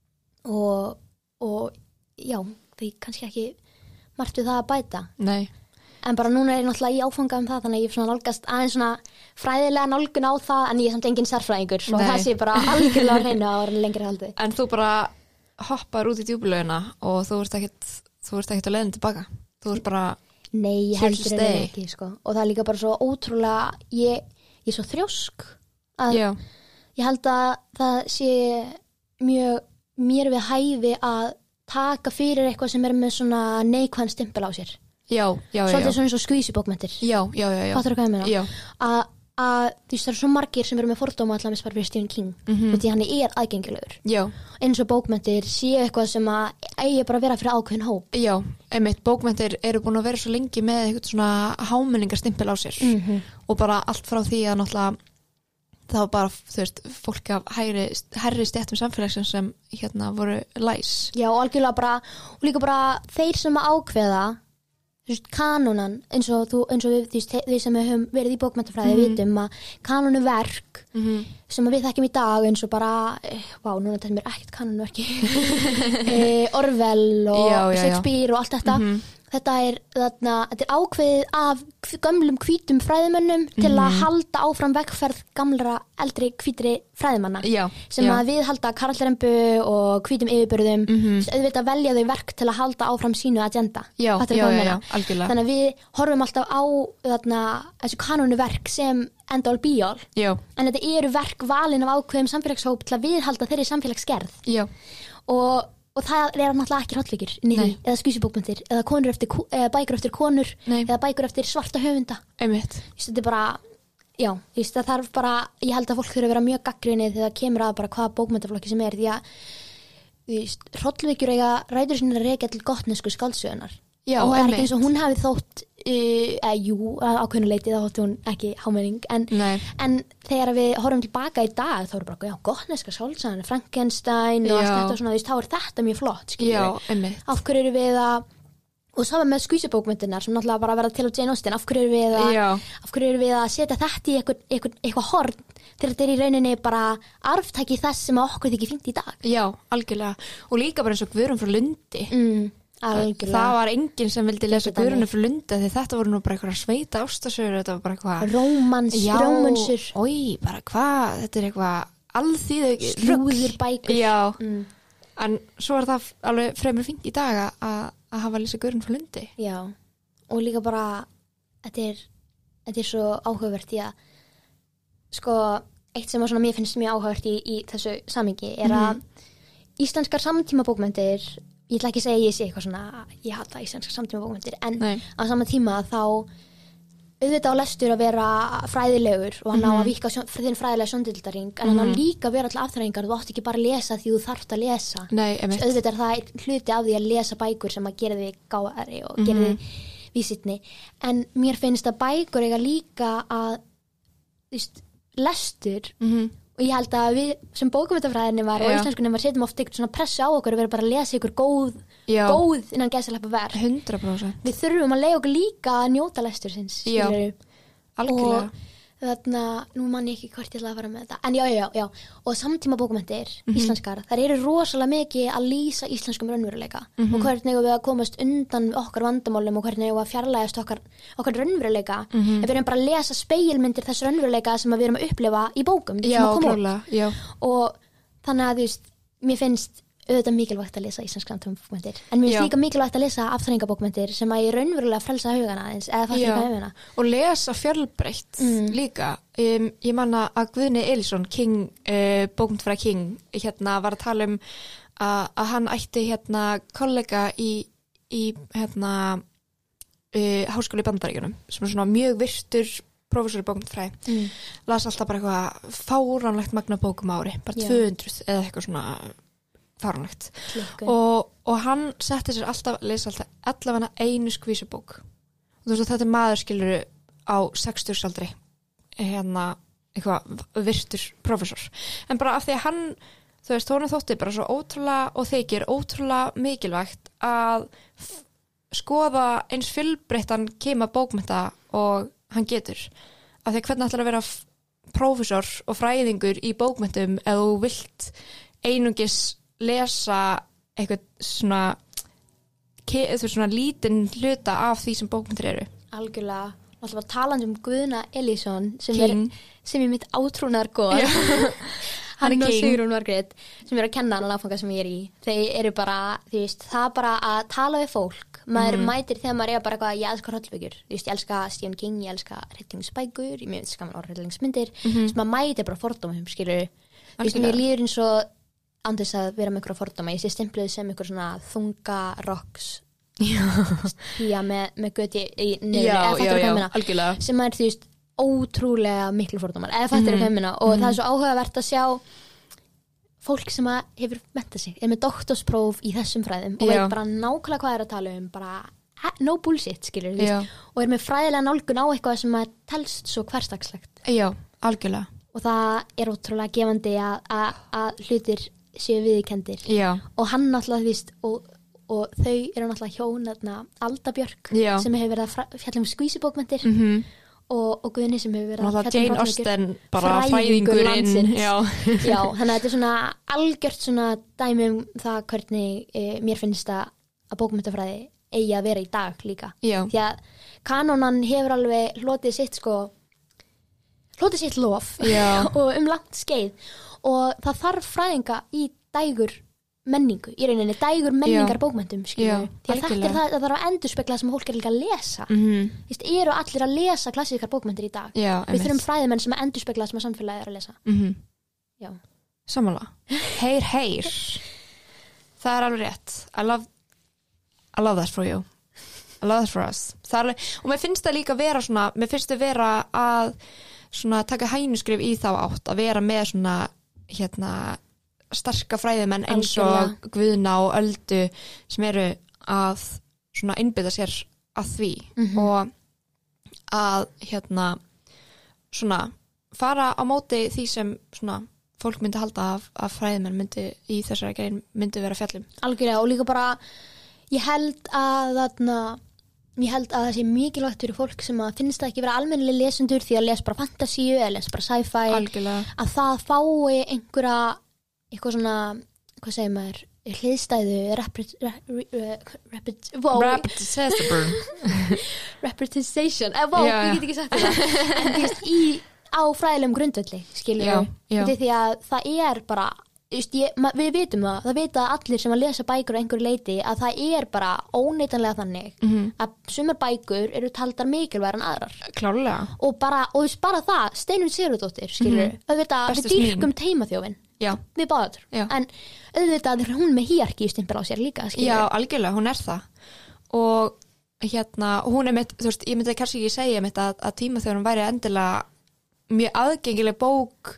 og, og já, því kannski ekki margt við það að bæta. Nei. En bara núna er ég náttúrulega í áfanga um það, þannig að ég er svona nálgast aðeins svona fræðilega nálgun á það, en ég er samt engin sérfræðingur, svo það sé bara algjörlega að reyna á lengri haldi. En þú bara hoppar út í djúpulaugina og þú ert ekkert, þú ert ekkert að leiðin tilbaka. Þú ert bara... Nei, ég heldur en ekki, sko. Og það er líka bara svo ótrúlega, ég, ég er svo þrjósk að Já. Ég held að það sé mjög mér við hæfi að taka fyrir eitthvað sem er með svona neikvæðan stimpil á sér. Já, já, já. Svolítið svona eins og skvísubókmyndir. Já, já, já, já. Fattarðu hvað ég meina? Já. Að, að þú veist það eru svo margir sem eru með fordóma allavega bara fyrir Stephen King Mhm. og því hann er aðgengilegur. Já, Eins og bókmyndir séu eitthvað sem að eigi bara að vera fyrir ákveðin hóp. já, einmitt, bókmenntir eru búin að vera svo lengi með eitthvað svona hámenningarstimpil á sér Mhm. og bara allt frá því að náttúrulega þá bara, þú veist, fólk af hægri, herri stéttum samfélagsins sem hérna voru læs. Já, og algjörlega bara, og líka bara þeir sem að ákveða þú veist, kanónan, eins og, þú, eins og við, þú veist, við sem höfum verið í bókmenntafræði Mhm. vitum að kanónu verk Mhm. sem að við þekkjum í dag eins og bara, eh, vá, núna þetta er mér ekkert kanónuverki eh, Orwell og Já, já, já. Shakespeare og allt þetta Mhm. þetta er, þarna, þetta er ákveðið af hv- gömlum hvítum fræðimönnum til að Mhm. halda áfram vegferð gamlra, eldri hvítri fræðimanna Já, sem já. að við halda karlrembu og hvítum yfirbörðum Mhm. auðvitað velja þau verk til að halda áfram sínu agenda. Já, Fattarðu já, hvað ég já, meina? já, algjörlega. Þannig að við horfum alltaf á þarna, þessu kanónu verk sem end all be all, Já, en þetta eru verk valin af ákveðum samfélagshóp til að viðhalda þeirri samfélagsgerð já, og, og það er náttúrulega ekki hrollvekjur inn í því, Nei. eða skvísubókmyndir eða, konur eftir, ko- eða bækur eftir konur Nei. eða bækur eftir svarta höfunda. einmitt. Þú veist, þetta er bara, já, þú veist, það þarf bara, ég held að fólk þurfa að vera mjög gagnrýnið þegar það kemur að bara hvaða bókmyndaflokki sem er, því að þú veist, hrollvekjur eiga rætur sinni að rekja til gottnesku skáldsögunar. Já, Og það er ekki einmitt. eins og hún hafi þótt uh, eða jú, að ákveðnu leiti þá þótti hún ekki hámenning en, Nei. en þegar við horfum tilbaka í dag þá eru bara, já, gottneska skáldsögunar Frankenstein og allt Já. þetta svona, þú veist, þá er þetta mjög flott, Já, skilur einmitt. af hverju eru við að og sama með skvísubókmyndirnar sem náttúrulega bara verða til á Jane Austen, af hverju eru við að Já. af hverju eru við að setja þetta í eitthvað, eitthvað, eitthvað horn þegar þetta er í rauninni bara arftæki þess sem að okkur þykir fínt í dag. Já, algjörlega. Og líka bara eins og Guðrún frá Lundi. Mm, algjörlega. Það var enginn sem vildi lesa Þetta Guðrúnu dæmi. frá Lundi því þetta voru nú bara eitthvað sveita ástasögur, þetta var bara eitthvað Rómans, Já, rómansur, oi, bara hvað, þetta er eitthvað alþýðu slúður bækur. Já, Mm, en svo er það alveg fremur fínt í dag að að hafa lesa Guðrún frá Lundi. já, og líka bara þetta er, þetta er svo áhugavert í að sko, eitt sem að svona mér finnst mjög áhugavert í, í þessu samhengi er að íslenskar samtímabókmyndir ég ætla ekki að segja að ég sé eitthvað svona ég hata íslenskar samtímabókmyndir en Nei. á sama tíma þá auðvitað á lestur að vera fræðilegur og hann á að vika sjón, þinn fræðilega sjóndildaring en hann á líka að vera til afþræðingar þú átt ekki bara að lesa því þú þarft að lesa Nei, einmitt. auðvitað er það hluti af því að lesa bækur sem að gera þig gáðari og gera þig vísitni en mér finnst að bækur eiga líka að þú veist, lestur Mhm. og ég held að við sem bókmyndafræðinni var og Já. íslenskunni var setjum oft eitthvað svona pressu á okkur að vera bara að lesa ykkur góð, Já. góð innan gæsaleppa verð hundrað prósent. við þurfum að leiða okkur líka að njóta lestursins Já. skilurðu. Algjörlega. og þarna, nú man ég ekki hvort ég ætla að fara með þetta en já, já, já, já, og samtíma bókmyndir íslenskar, þær eru rosalega mikið að lýsa íslenskum raunveruleika og hvernig eigum við að komast undan okkar vandamálum og hvernig eigum við að fjarlægast okkar, okkar raunveruleika ef við erum bara að lesa speilmyndir þess raunveruleika sem að við erum að upplifa í bókum Já, sem að koma út. klálega, já. Og þannig að þú veist, mér finnst auðvitað mikilvægt að lesa íslensk samtímabókmyndir en mér Já. finnst líka mikilvægt að lesa afþreyingabókmyndir sem að ég raunverulega frelsa hugana aðeins eða það Já. er hvað ég meina. Og lesa fjölbreytt líka. Um, ég manna að Guðni Elísson, King, uh, bókmyndafræði King, hérna var að tala um að, að hann ætti hérna kollega í, í hérna uh, háskóla í Bandaríkjunum sem er svona mjög virtur prófessor í bókmyndafræði. Mm. Las alltaf bara eitthvað fáránlegt magna bókum á ári, bara Já. tvö hundruð eða eitthvað svona fáránlegt. Klikkun. Og, og hann setti sér alltaf, lesa alltaf allavega einu skvísubók. Og þú veist að þetta er maður skiluru á sextugsaldri, hérna eitthvað virtur prófessor. En bara af því að hann, þú veist, honum þótti bara svo ótrúlega og þykir ótrúlega mikilvægt að f- skoða eins fjölbreyttan kema bókmennta og hann getur. af því hvernig ætlar að vera prófessor og fræðingur í bókmenntum ef þú vilt einungis lesa eitthvað svona, svona lítinn hluta af því sem bókmenntir eru. Algjörlega. Alltaf talandi um Guðna Elísson sem King. er sem er mitt átrúnaðar góð. Hann og Sigrún Margrét sem er að kenna hann áfanga sem ég er í. Þeir eru bara, þú veist, það bara að tala við fólk. Maður mm. mætir þegar maður er bara eitthvað, ég elskar hrollvekjur. Þú veist, ég elska Stephen King, ég elska hryllingsbækur, ég mér skaman á hryllingsmyndir. Mm -hmm. Sem maður mætir bara fordómum, skilur. Þú veist, mér líður eins og án þess að vera með einhverja fordóma. Ég sé stimpluð sem einhver svona þunga rocks pía með, með göti í nefni. Já, já, já, algjörlega. Sem maður, þú veist, ótrúlega miklu fordómar eða fattir mm -hmm. feimina og mm -hmm. það er svo áhugavert að sjá fólk sem að hefur mentað sig, er með doktorspróf í þessum fræðum og veit bara nákvæmlega hvað er að tala um bara no bullshit, skilur þú og er með fræðilega nálgun á eitthvað sem að telst svo hversdagslegt. Já, algjörlega. Og það er ótrúlega gefandi að, að, að hlutir séu viðurkenndir. Já. Og hann náttúrulega, þú veist, og og þau eru náttúrulega hjón þarna Alda Björk Já. sem hefur verið að fjalla um skvísubókmyndir mm -hmm. og, og Guðni sem hefur verið að Jane Austen bara fræðingurinn Já. Já, þannig að þetta er svona algjört svona dæmi um það hvernig e, mér finnst að, að bókmyndafræði eigi að vera í dag líka. Já. Því að kanonan hefur alveg hlotið sitt sko hlotið sitt lof og um langt skeið og það þarf fræðinga í dægur menningu, í rauninni dægur menningar Já. Bókmenntum, skilur. Því að þetta er það, það þarf að endurspegla sem fólk er líka að lesa. Mm -hmm. Vist, eru allir að lesa klassískar bókmenntir í dag? Já, við þurfum fræðimenn sem að endurspegla sem að samfélagið er að lesa. Mm -hmm. Já. Sammála. Heyr, heyr. Það er alveg rétt. I love, I love that for you. I love that for us. Það er alveg, og mér finnst það líka vera svona, mér finnst það vera að svona taka hænuskrif í þá átt, að vera með svona, hérna, starka fræðimenn eins og Guðna og Öldu sem eru að svona innbyggja sér að því mm -hmm. og að hérna svona fara á móti því sem svona fólk myndi halda af, af fræðimenn myndi í þessari grein myndi vera fjallum. Algjörlega og líka bara ég held að þarna ég held að það sé mikilvægt fyrir fólk sem að finnst það ekki vera almennilega lesendur því að lesa bara fantasíu eða lesa bara sci-fi Algjörlega. Að það fái einhverja eitthvað svona, hvað segir maður hliðstæðu repetition eða vá, ég get ekki sagt það en þú veist, í á fræðilegum grundvelli, skilur við því að það er bara just, ég, ma, við vitum það, það vita allir sem að lesa bækur á einhverju leiti að það er bara óneitanlega þannig mm -hmm. að sumar bækur eru taldar mikilvægar en aðrar klárlega og bara, og veist, bara það, Steinunn Sigurðardóttir skilur, mm -hmm. auðvitað, við dýrkum teimaþjófin Já. Við báður, en auðvitað er hún með hierarkíustimpil á sér líka skilur. Já, algjörlega, hún er það og hérna, hún er mitt, þú veist, ég myndi kannski ekki segja mitt að, að tímaþjófin væri endilega mjög aðgengileg bók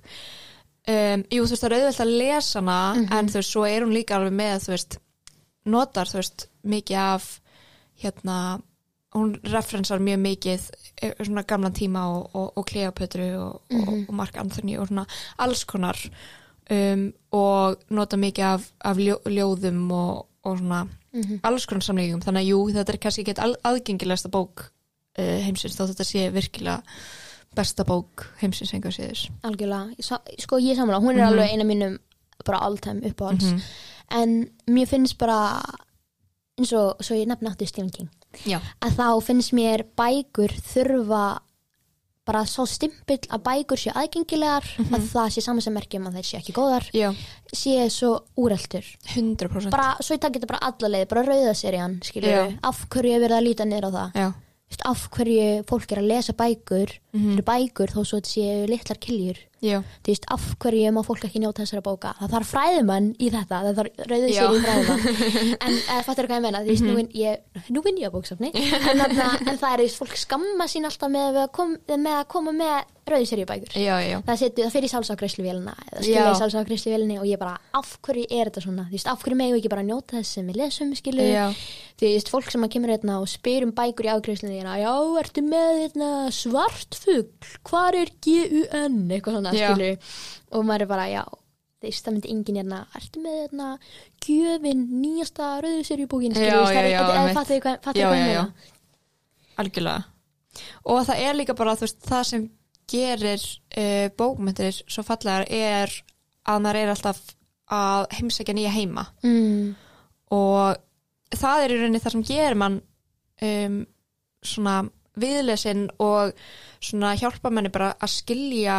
um, jú, þú veist, það er auðvitað að lesa hana mm -hmm. en þú veist, svo er hún líka alveg með, þú veist notar, þú veist, mikið af hérna, hún referensar mjög mikið svona gamlan tíma og, og, og Kleopötru og, mm -hmm. og, og Mark Anthony og svona alls konar Um, og nota mikið af, af ljó, ljóðum og, og svona mm -hmm. alls konar samlíkingum, þannig að jú, þetta er kannski ekki aðgengilegasta bók uh, heimsins, þá þetta sé virkilega besta bók heimsins einhver síður. Algjörlega, sko ég samla, hún er mm -hmm. alveg eina mínum bara alltime uppáhalds, mm -hmm. en mér finnst bara eins og, svo ég nefni áttu Stephen King Já. Að þá finnst mér bækur þurfa bara svo stimpill að bækur séu aðgengilegar mm -hmm. að það sé saman sem merkjum að þeir séu ekki góðar Já. sé svo úreltur hundrað prósent bara, svo ég takk þetta bara alla leið, bara rauða serían skilur, af hverju ég verið að líta niður á það Já. af hverju fólk er að lesa bækur mm -hmm. fyrir bækur þó svo þetta séu litlar kiljur þú veist, af hverju má fólk ekki njóta þessara bóka það þarf fræðumann í þetta það þarf rauða seríu fræðumann en uh, fattur hvað ég meina, þú veist, mm -hmm. nú, vin, ég, nú vinn ég á bóksafni en, en það er, þú veist, fólk skamma sín alltaf með að, kom, með að koma með rauða seríu bækur já, já. það, setu, það fyrir sálsagreissluvélina eða skilja í sálsagreissluvélini og ég bara, af hverju er þetta svona þú veist, af hverju megum við ekki bara njóta þess sem við lesum skilu, þú veist, fólk sem að kemur hérna og spyr um bækur í afgreiðslunni já, ertu með hérna, svartfugl hvar er G U N eitthvað svona, skilu og maður er bara, já, þess, það myndi enginn hérna, ertu með hérna gjöfin nýjasta rauðu seríubókin skilu, eða fattu þið hvað ég meina algjörlega og það er líka bara, þú veist, það sem gerir uh, bókmenntir svo fallegar er að maður er alltaf að heimsækja nýja heima mm. og það er í rauninni það sem gerir mann um, svona viðlesin og svona hjálpa manni bara að skilja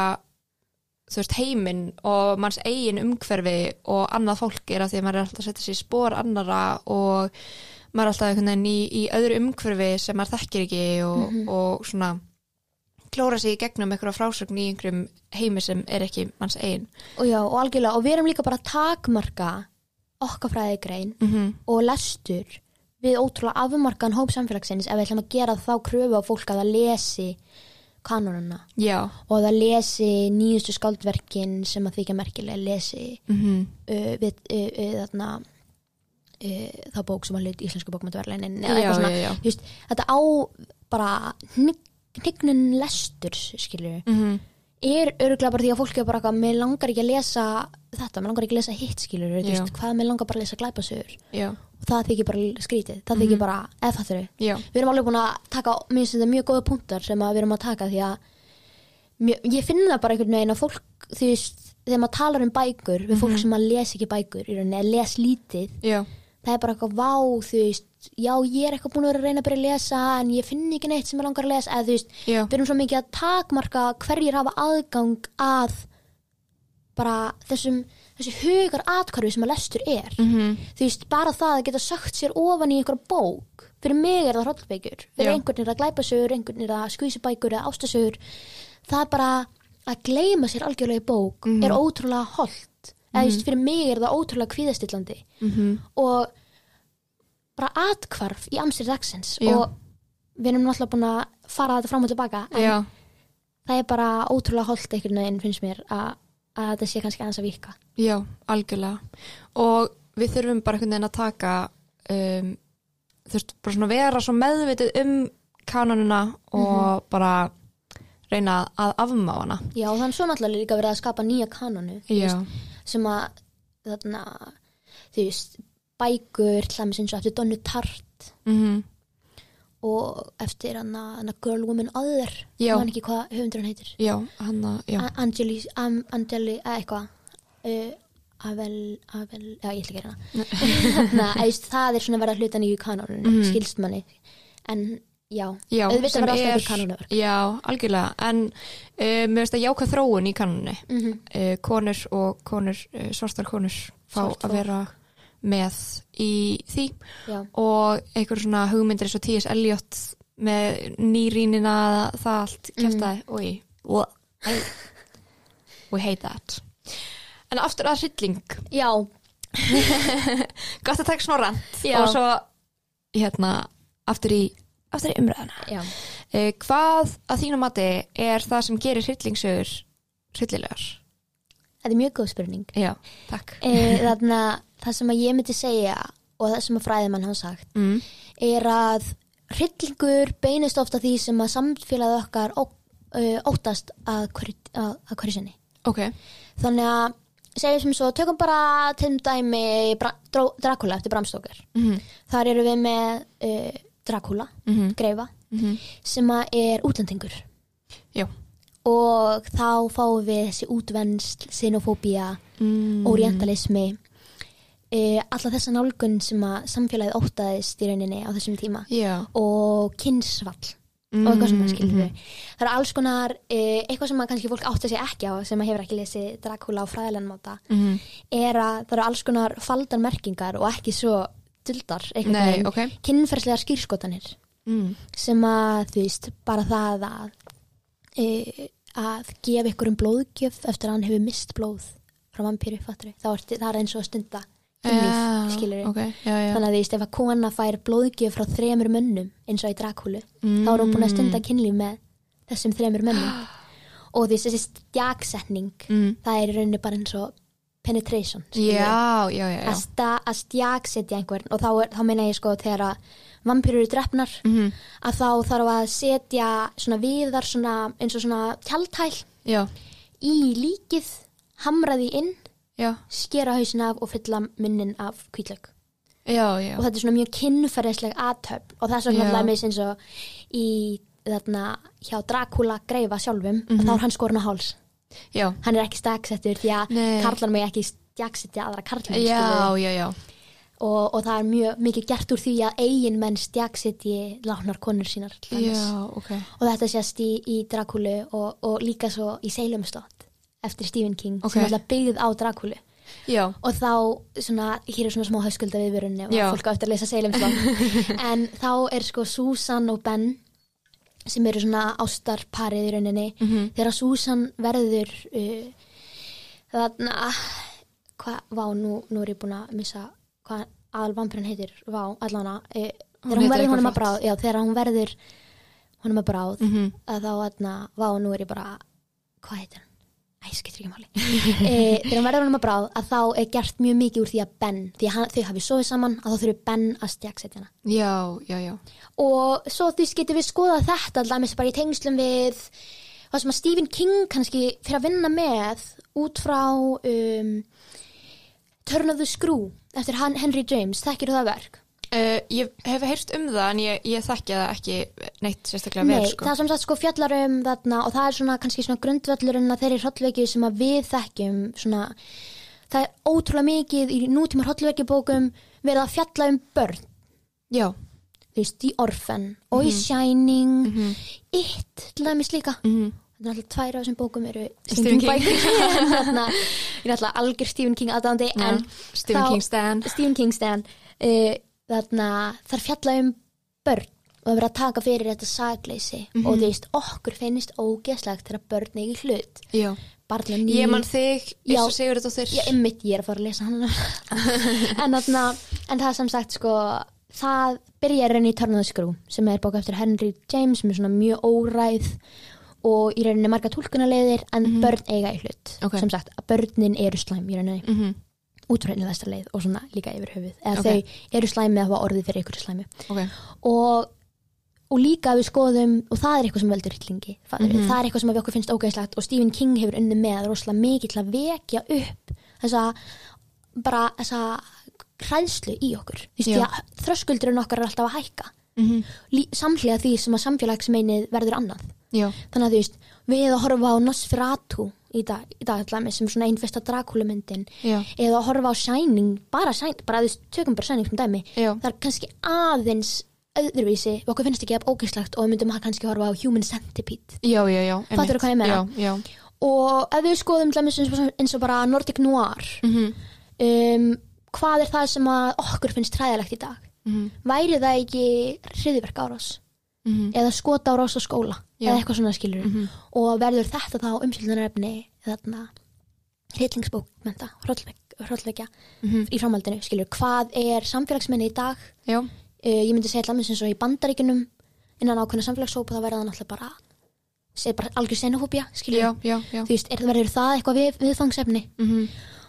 þú veist heiminn og manns eigin umhverfi og annað fólk er að því að maður er alltaf að setja sér í spor annara og maður er alltaf einhvern veginn í, í öðru umhverfi sem maður þekkir ekki og, mm-hmm. og svona klóra sig í gegnum einhverja frásögn í einhverjum heimi sem er ekki manns eigin. Og já, og algjörlega, og við erum líka bara að takmarka okkar fræðigrein mm-hmm. og lestur við ótrúlega afmarkaðan hóp samfélagsins ef við ætlum að gera þá kröfu á fólk að það lesi kanonuna já. Og það lesi nýjustu skáldverkin sem að þykja merkilega lesi mm-hmm. uh, við uh, uh, þarna uh, þá bók sem að hlut íslensku bókmenntaverðlaunin já, já, já. Just, þetta á bara hnignun lestur skilur mm-hmm. er örgulega bara því að fólk er bara eitthvað mér langar ekki að lesa þetta, mér langar ekki að lesa hitt skilur just, hvað mér langar bara að lesa glæpasögur og það þykir bara skrítið, það þykir mm-hmm. bara eða það þurru, Já. við erum alveg búin að taka mér finnst þetta mjög góða punktar sem að við erum að taka því að mjög, ég finn það bara einhvern veginn að fólk þú veist, þegar maður talar um bækur við fólk mm-hmm. sem að les ekki bækur í rauninni, að les lítið Já. það er bara eitthvað vá, þú veist já, ég er eitthvað búin að vera að reyna að byrja að lesa en ég finn ekki neitt sem ég langar að lesa eða þú veist, Já. við erum svo mikið að takmarka hverjir hafa aðgang að bara þessum þessi hugar atkvarfi sem að lestur er mm-hmm. þú veist, bara það að geta sagt sér ofan í einhver bók, fyrir mig er það hrollbækur, fyrir Já. einhvern er það glæpasögur einhvern er það skvísubækur eða ástasögur það er bara að gleyma sér algjörlega í bók mm-hmm. er ótrúlega hollt eða þú veist, fyrir mig er það ótrúlega kvíðastillandi mm-hmm. og bara atkvarf í amstri dagsins Já. og við erum náttúrulega búin að fara þetta fram og tilbaka en Já. það er bara ótrúlega hollt einhvern veginn finnst mér að, að þetta sé kannski aðeins að vika Já, algjörlega og við þurfum bara einhvern veginn að taka um, þú veist, bara svona vera svo meðvitið um kanonuna og mm-hmm. bara reyna að afmá hana Já, og þannig svo náttúrulega líka verið að skapa nýja kanonu Já. veist, sem að þarna, þú veist bækur, hlæmis eins og eftir Donnu Tartt mm-hmm. og eftir hana, hana Girl, Woman, Other Já. hann ekki hvað höfundurinn heitir Já, hana, já A- Angeli, Am, Angeli, eða eitthvað uh, Avel, Avel já, ég ætla ekki hérna Ná, eist, það er svona verið að hluta nýju kanonun Mhm. skilst manni en já, Já, auðvitað sem verður alltaf er- einhver kanónuverk Já, algjörlega en uh, mér finnst að jáka þróun í kanunni mm -hmm. uh, konur og konur, uh, svartar konur fá Svart að fólk. vera með í því Já, og einhver svona hugmyndir eins og T S Eliot með nýrínina það allt kjaftaði mm. oi, well, I, we hate that en aftur að hrylling já, gott að taka snorrant Já. og svo hérna aftur í, aftur í umræðuna já. uh, hvað að þínu mati er það sem gerir hryllingssögur hryllilegar? Þetta er mjög góð spurning Já, takk e, Þannig að það sem að ég myndi segja og það sem að fræðimann hafa sagt mm. er að hryllingur beinist ofta því sem að samfélagið okkar ó, uh, óttast að hverju, að, að hverju sinni Ok, þannig að segjum sem svo, tökum bara til dæmi Bra- Dró- Dracula eftir Bram Stoker mm-hmm. þar eru við með uh, Dracula, Mm-hmm. greifa Mm-hmm. sem að er útlendingur Já og þá fáum við þessi útvensl, xenofóbía mm. orientalismi uh, alla þessa nálgun sem að samfélagið óttaðist í rauninni á þessum tíma Já og kynnsvall mm. og eitthvað sem það skilur mm-hmm. það er alls konar uh, eitthvað sem að kannski fólk átta sig ekki á sem að hefur ekki lesið Dracula á fræðilegan máta mm-hmm. er að það eru alls konar faldar merkingar og ekki svo duldar Nei, ok kynferðslegar skýrskotanir mm. sem að þú veist bara það að e, að gefa ykkur um blóðgjöf eftir að hann hefur mist blóð frá vampíru, fattur við, það er, það er eins og að stunda kynlíf, Já, skilur við okay. já, já. þannig að þú veist ef að kona fær blóðgjöf frá þremur mönnum eins og í Draculu mm. þá er hún búin að stunda kynlíf með þessum þremur mönnum og þú veist þessi stjaksetning mm. það er í rauninni bara eins og penetration skilurðu. Já, já, já, já. að, sta, að stjaksetja einhvern og þá, er, þá meina ég sko þegar að vampírur eru drepnar Mm-hmm. að þá þarf að setja svona viðar svona, eins og svona tjaldhæl Já, í líkið, hamra því inn já, skera hausin af og fylla munnin af hvítlauk já, já. og þetta er svona mjög kynferðisleg athöfn og það er svona Já. alltaf með eins og í þarna hjá Dracula greifa sjálfum Mhm. þá er hann skorinn á háls Já, hann er ekki staksettur því að Nei. karlar mig ekki staksetja aðra karlmenn já, skilurðu. já, já. og, og það er mjög mikið gert úr því að eigin menn staksetji látnar konur sínar til dæmis. Já, ok. og þetta sést í, í Draculu og, og líka svo í Salem slott eftir Stephen King Ok. sem er alltaf byggð á Draculu Já, og þá, svona, hér er svona smá höskulda viðvörunni og Já. fólk á eftir að lesa Salem slott en þá er sko Susan og Ben sem eru svona ástarparið í rauninni Mhm. þegar Susan verður uh, þarna hvað, vá, nú, nú er ég búin að missa hvað aðalvampirinn heitir, vá, allana uh, þegar hún heitir verður eitthvað honum að flott. bráð já, þegar hún verður honum að bráð Mhm. að þá, þarna, vá, nú er ég bara hvað heitir hann? Æ, skiptir ekki máli e, þegar hann verður honum að bráð að þá er gert mjög mikið úr því að Ben því að hann, þau hafi sofið saman að þá þurfi Ben að stjaksetja hana já, já, já. og svo því getum við skoðað þetta alltaf bara í tengslum við það sem að Stephen King kannski fyrir að vinna með út frá um, Turn of the Screw eftir Han- Henry James, þekkir það verk? Uh, ég hef heyrt um það en ég, ég þekki það ekki neitt sérstaklega vel, Nei, sko. það sem sagt sko fjallar um þarna og það er svona kannski svona grundvöllurinn að þeirri hrollvekju sem að við þekkjum svona, það er ótrúlega mikið í nútíma hrollvekjubókum verið að fjalla um börn Já. þú veist, í Orphan og í Shining Mhm. It, til dæmis líka Mhm. þetta er alltaf tvær af þessum bókum eru Stephen King. bækur en þarna, ég er alltaf algjör Stephen King aðdáandi Já. en Stephen þá- King stan. Stephen King stan uh, þarna þar fjalla um börn og það verið að taka fyrir þetta sakleysi Mhm. og þú veist, okkur finnst ógeðslegt þegar börn eigi hlut Já. barna ný Ég man þig, Já. Yrsa Sigurðardóttir. Já, einmitt, ég er að fara að lesa hann en, þarna, en það er sem sagt sko, það byrjar enn í Turn of the Screw sem er bók eftir Henry James sem er svona mjög óræð og í rauninni marga túlkunarleiðir en Mhm. börn eiga í hlut Ok. sem sagt, að börnin eru slæm í rauninni Mhm. útfræðinni þessar leið og svona líka yfir höfuð eða Ok. þau eru slæmi að hafa orðið fyrir ykkur slæmi Ok. og, og líka við skoðum og það er eitthvað sem veldur hryllingi það, Mhm. það er eitthvað sem við okkur finnst ógeðslegt og Stephen King hefur unnið með rosalega mikið til að vekja upp þessa bara þessa hræðslu í okkur þú veist, Já. því að þröskuldurinn okkar er alltaf að hækka Mhm. Lí, samhliða því sem að samfélagsmeinið verður annað Já. þannig að þú veist, við að horfa á Nosferatu í dag, í dag allavega, sem svona einn fyrsta Dracula-myndin Já. eða að horfa á Shining, bara Shining bara þú veist, tökum bara Shining sem dæmi Já. það er kannski aðeins öðruvísi og okkur finnst ekki að ógæslegt og við myndum að kannski horfa á Human Centipede Já, já, já. einmitt. Fattarðu hvað ég meina? Já, já. og ef við skoðum til dæmis eins og- eins og bara Nordic Noir Mhm. um, hvað er það sem að okkur finnst hræðilegt í dag? Mhm. Væri það ekki hryðjuverk árás Mhm. eða skota árás á skóla Já. eða eitthvað svona skilur Mhm. og verður þetta þá umfjöldunarefni þarna hryllingsbókmennta, hrollvekja Mhm. í framhaldinu, skilur, hvað er samfélagsminni í dag? Já. Uh, ég myndi segja allaveg eins og í Bandaríkjunum innan ákveðna samfélagshópa það verða það náttúrulega bara segir bara algjör xenofóbía, skilur Já, já, já. þú veist, er, verður það eitthvað við, viðfangsefni Mhm.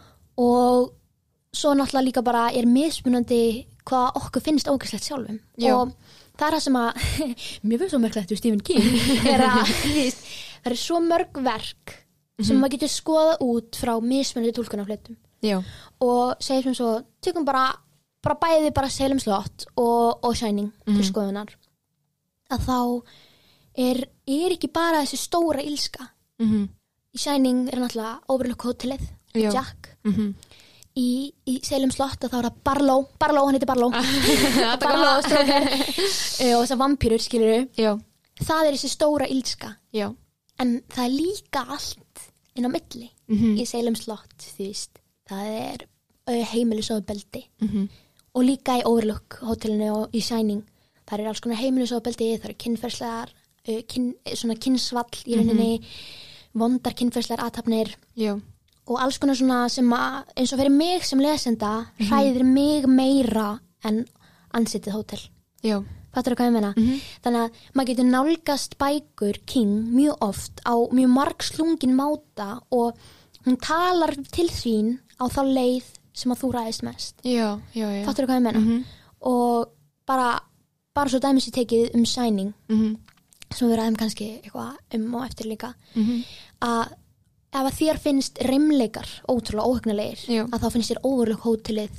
og svo náttúrulega líka bara er mismunandi hvað okkur finnst ógæslegt sjálfum Já. og það er það sem að mér finnst svo mörglegt úr Stephen King er að þú veist, það er svo mörg verk sem maður getur skoða út frá mismunandi túlkunarflutum Já. og segir sem svo, tökum bara bara bæði bara Salem slott og, og Shining til Mhm. skoðunar að þá er, er ekki bara þessi stóra ilska Mhm. í Shining er náttúrulega Overlook Hotelið Já. Jack Mhm. í, í Salem slott að þá er það Barlow Barlow, hann heitir Barlow Þetta Barlow kom- strókar uh, og þessar vampýrur skilur Já. það er þessi stóra ilska Já. en það er líka allt inn á milli Mhm. í Salem slott þú veist, það er uh, heimilisofbeldi Mhm. og líka í Overlook hótelinu og í Shining það er alls konar heimilisofbeldi það eru kynferðslegar uh, kyn, svona kynsvall í rauninni vondar kynferðslegar athafnir Já. og alls konar svona sem að eins og fyrir mig sem lesenda hræðir mig meira en ansitið hótel Já. fattur þú hvað ég meina? Mhm. Þannig að maður getur nálgast bækur King mjög oft á mjög margslungin máta og hún talar til þín á þá leið sem að þú ræðist mest Já, já, já. fattur þú hvað ég meina? Mhm. Og bara, bara svo dæmis ég tekið um Shining Mhm. sem við ræðum kannski eitthvað um og eftir líka Mhm. að ef að þér finnst reimleikar ótrúlega óhugnulegir Já. að þá finnst þér Overlook hótelið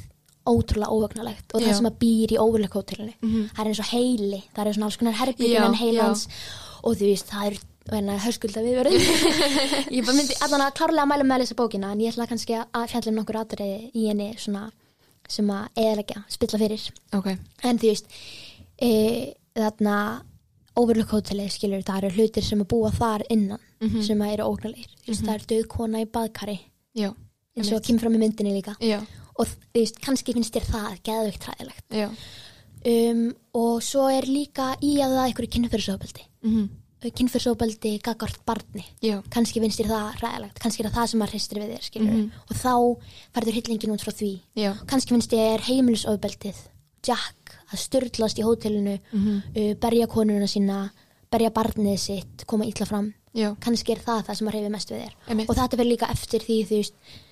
ótrúlega óhugnalegt og Já. það sem að býr í Overlook hótelinu Mhm. það er eins og heili, það er svona alls konar herbyggin Já, en heilans og þú veist, það er hérna, höskulda viðverð ég bara myndi allan að klárlega mæla með að lesa bókina en ég ætla kannski að fjalla um nokkur atriði í henni svona sem að eðalegja, spilla fyrir Ok. en þú veist e, þarna Overlook hótelið skilur, það eru hlutir sem að búa þar innan Mhm. sem að eru ógnalegir þú veist, það er döð kona í baðkari Já. eins og kemur fram í myndinni líka Já. og þú veist, kannski finnst þér það geðveikt hræðilegt Já. um, og svo er líka í að það einhverju kynferðisofbeldi Mhm. kynferðisofbeldi gagnvart barni Já. kannski finnst þér það hræðilegt kannski er það það sem að hristir við þér skilur Mhm. og þá færður hillingin út frá því Já. kannski finnst þér heimilisofbeldið Jack að styrlast í hótelinu Mhm. uh, berja konuna sína berja barnið sitt, koma illa fram Já. kannski er það það sem að hreyfi mest við þér Einmitt. og þetta verður líka eftir því þú veist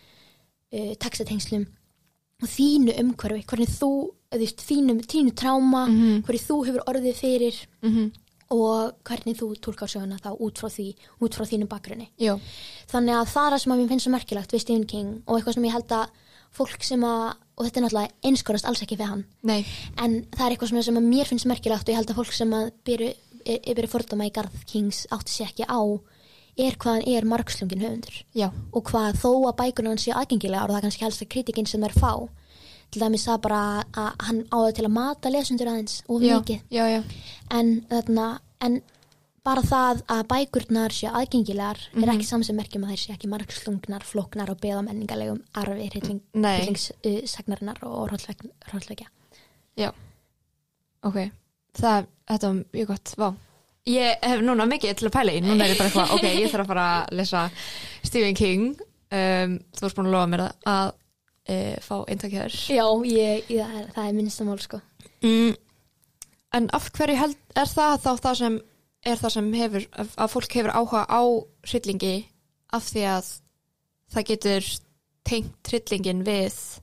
uh, textatengslum og þínu umhverfi, hvernig þú þú veist, þínu, þínu tráma Mhm. hvernig þú hefur orðið fyrir Mhm. og hvernig þú túlkar söguna þá út frá því, út frá þínu bakgrunni Já. þannig að það er það sem að mér finnst svo merkilegt við Stephen King og eitthvað sem ég held að fólk sem að, og þetta er náttúrulega einskorast alls ekki við hann, Nei. en það er eitthvað svona sem að mér finnst merkilegt og ég held að fólk sem að byrju, er, er byrju fordóma í garð Kings átti sig ekki á er hvað hann er margslungin höfundur Já. og hvað þó að bækurnar hann séu aðgengilegar og það er kannski helst að kritikinn sem þær fá til dæmis það bara að hann áður til að mata lesendur aðeins of Já. mikið Já. Já. en, þarna, en bara það að bækurnar séu aðgengilegar Mhm. er ekki saman sem merkjum að þeir séu ekki margslungnar, flóknar og beða menningalegum arfi, hrylling, Nei. hryllingssagnarinnar og hrollvekja. Já. Ok. Það, þetta var mjög gott. Vá. Ég hef núna mikið til að pæla í. Núna er ég bara eitthvað, ok, ég þarf að fara að lesa Stephen King. Um, þú varst búin að lofa mér að, að e, fá eintakjaður. Já, ég, ég, það er, það er minnstamál sko. Mm, en af hverju held, er það þá það sem er það sem hefur, að að fólk hefur áhuga á hryllingi af því að það getur tengt hryllingin við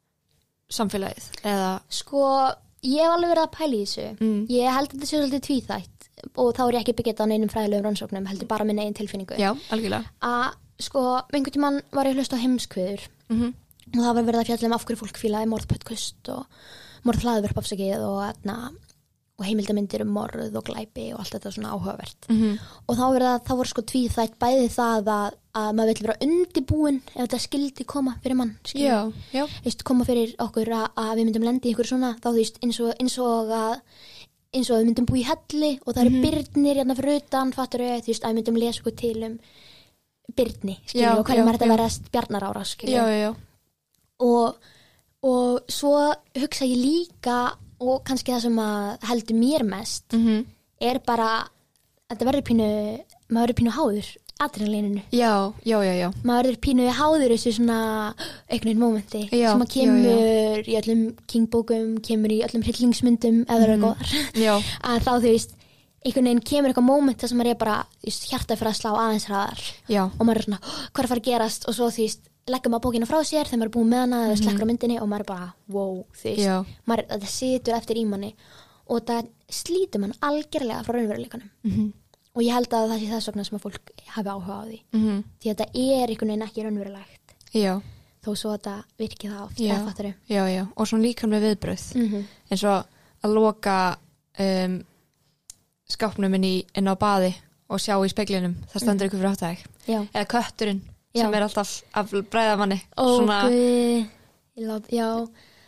samfélagið eða Sko, ég hef alveg verið að pæla í þessu. mm, Ég held að þetta sé svolítið tvíþætt og þá er ég ekki byggjað á neinum fræðilegum rannsóknum, heldur bara minna eigin tilfinningu. já, algjörlega Að, sko, einhvern tímann var ég að hlusta á heimskviður mm og það var verið að fjalla um af hverju fólk fílaði morðpötkust og morðhlaðverp afsakið og, etna, og heimildamindir um morð og glæpi og allt þetta svona áhugavert. -hmm. Og þá verið að það voru sko tvíþætt bæði það að, að maður vill vera undibúin ef þetta skildi koma fyrir mann. skilur. já, já, Veist, koma fyrir okkur að, að við myndum lendi í ykkur svona, þá þú veist eins og, eins og að eins og að við myndum búi í helli og það eru Mhm. byrnir hérna fyrir utan, fattur við, þú veist, að við myndum lesa okkur til um byrni, skilju, Já, og hvernig já, maður þetta já. verðast bjarnarára, skilju. já, já, já. Og, og svo hugsa ég líka, og kannski það sem að heldur mér mest, Mm er bara, þetta verður pínu, maður verður pínu háður, adrenalíninu. já, já, já, já. Maður verður pínu háður þessu svona einhvern veginn mómenti Já, sem að já, kemur í öllum kingbókum, kemur í öllum hryllingsmyndum ef það eru Mhm. góðar. já, Að þá þú veist, einhvern veginn kemur eitthvað móment þar sem maður er bara, þú veist, hjartað fyrir að slá aðeins hraðar já, og maður er svona, "Oh, hvað er að fara að gerast og svo þú veist, leggur maður bókina frá sér þegar maður er búin með hana eða slekkur á myndinni og maður er bara, wow, þú veist, já. maður, þetta situr eftir í manni og það slítur mann algjörlega frá raunveruleikanum Mm og ég held að það sé þess vegna sem að fólk hafi áhuga á því -hmm. því að þetta er einhvern veginn ekki raunverulegt já, þó svo að þetta virki það oft Já. eða fattaru. já, já. Og svona líkamlega viðbröð. Mm -hmm. eins og að loka um, skápnum inn, í, inn á baði og sjá í speglinum það stendur ykkur fyrir áttæg Já. eða kötturinn Já. sem er alltaf af bræðamanni Ó, svona, guð, ég lát, já,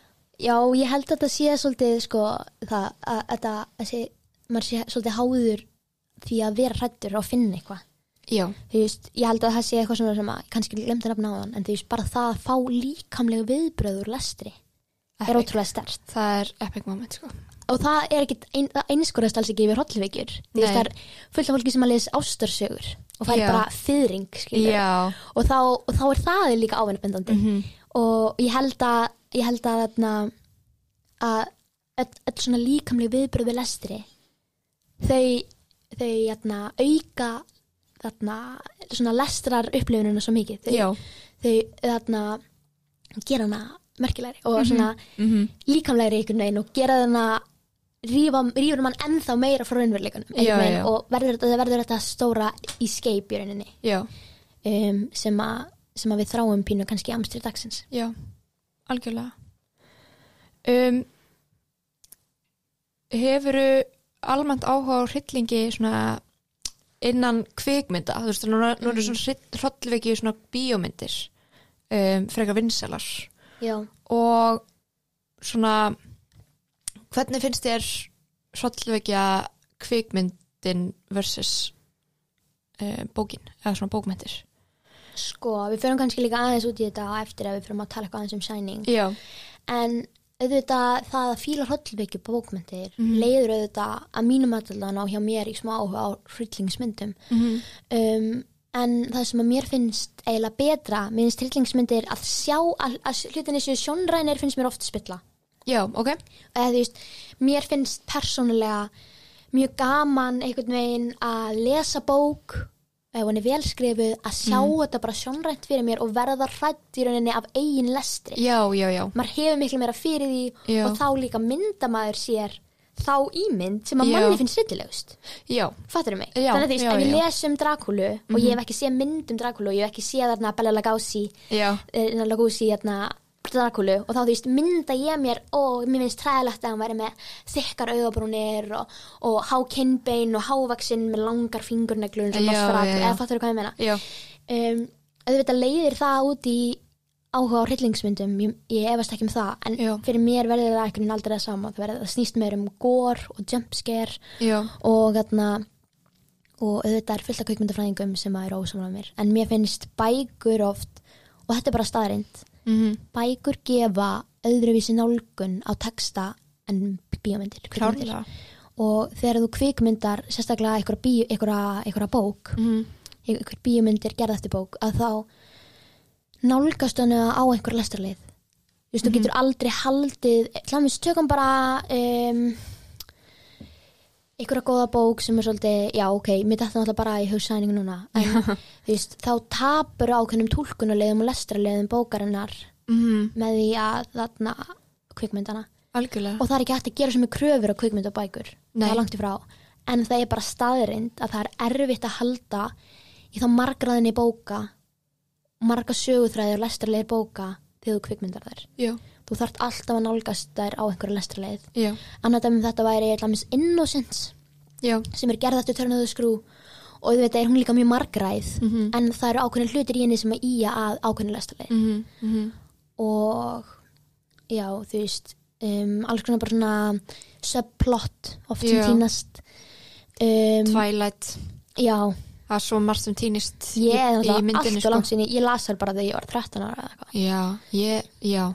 já, ég held að þetta sé svolítið, sko, það, að þetta, þessi, maður sé svolítið háður því að vera hræddur og finna eitthvað. já, Þú veist, ég held að það sé eitthvað svona sem að, kannski glemdi að nafna á þann, en þú veist, bara það að fá líkamlega viðbröð úr lestri er Epic. ótrúlega sterkt. það er epic moment sko. Og það er ekki, ein, það einskorðast alls ekki yfir hrollveikjur. Þú veist, Nei. það er fullt af fólki sem að lesa ástarsögur og fær Já. bara fyrring, skilur. já, Og þá, og þá er það líka ávinnbendandi. mm Og ég held að, ég held að, þarna, að öll, öll svona líkamlega viðbröð við lestri, þau, þau þarna, auka þarna, svona lestrar upplifununa svo mikið. Þau, já, þau þarna, gera hana merkilegri og svona mm líkamlegri einhvern veginn og gera þarna rífa, rífur mann ennþá meira frá raunveruleikunum einhvern Já, veginn já. og verður, þetta- það verður þetta stóra escape í rauninni já, um, sem, a, sem að við þráum pínu kannski í amstri dagsins. já algjörlega um, hefurðu almennt áhuga á hryllingi svona innan kvikmynda, þú veist, nú, nú eru svona hrollveki svona bíómyndir um, frekar vinsælar Já. og svona hvernig finnst þér hrollvekja kvikmyndin versus um, bókin, eða svona bókmyndir? Sko, við förum kannski líka aðeins út í þetta á eftir að við förum að tala eitthvað aðeins um Shining. Já. En auðvitað það að fíla hrollvekju bókmyndir Mhm. leiður auðvitað að mínum aðallan á hjá mér í smá áhuga á hryllingsmyndum. Mhm. Um, en það sem að mér finnst eiginlega betra, mér finnst hryllingsmyndir að sjá að, að hlutinni séu sjónrænir finnst mér oft spilla. Já, ok. Eða þú veist, mér finnst persónulega mjög gaman einhvern veginn að lesa bók ef hún er velskrifuð, að sjá þetta bara sjónrænt fyrir mér og verða hrædd í rauninni af eigin lestri. Já, já, já. Maður hefur miklu meira fyrir því Já. og þá líka myndamaður sér þá ímynd sem að Já. manni finnst hryllilegust. Já, Fattur mig? Já, Þannig að þú veist, já, ef ég já. les um Drakúlu og ég hef ekki séð mynd um Drakúlu og ég hef ekki séð þarna Bela Lugosi, já, eh, Lugosi hérna Drakúlu og þá þú veist mynda ég mér og mér finnst træðilegt að hann væri með þykkar augabrúnir og, og há kinnbein og hávaxinn með langar fingurneglur eins og Já, Nosferatu, já, já. eða fattur þú hvað ég meina? já, Um, auðvitað leiðir það út í áhuga á hryllingsmyndum, ég, ég efast ekki um það, en Já. fyrir mér verður það einhvern veginn aldrei það sama, það, verður, það snýst meir um gore og jumpscare já, og þarna og auðvitað er fullt af kvikmyndafræðingum sem að eru ósamlega mér, en mér finnst bækur oft, og þetta er bara staðreind, mhm, bækur gefa öðruvísi nálgun á texta en bíómyndir, kvikmyndir. klárlega. Og þegar þú kvikmyndar sérstaklega einhverja, bí, einhverja, einhverja bók, Mhm, einhver bíómyndir gerð eftir bók, að þá nálgast hana á einhver lestarleið. Þú veist, þú getur aldrei haldið, klámins tökum bara um, einhverja góða bók sem er svolítið, já ok, mér dætti náttúrulega bara í hugsæningu núna, en þú veist, þá tapur ákveðnum túlkunarleiðum og lestarleiðum bókarinnar mhm, með því að þarna kvikmyndana. algjörlega. Og það er ekki hægt að gera sem er kröfur á kvikmynd og bækur. Nei. Það er langt í frá. En það er bara staðreind að það er erfitt að halda í þá margraðinni bóka, marga söguþræðir og lestarleir bóka þegar þú kvikmyndar þær. Já, Þú þarft alltaf að nálgast þær á einhverju lestarleið. já, Annað dæmi um þetta væri dæmis Innocence já, sem er gerð eftir Turn of the Screw og þú veit er hún líka mjög margræð Mhm. en það eru ákveðin hlutir í henni sem að ýja að ákveðin lestarleið. mhm, mhm, Og já, þú veist um, alls konar bara svona subplot oft sem Já. týnast um, Twilight, já, það er svo margt sem týnist ég er í, í náttúrulega myndinni, allt og langt sinni ég las þær bara þegar ég var þrettán ára eða eitthvað. Já, ég, já.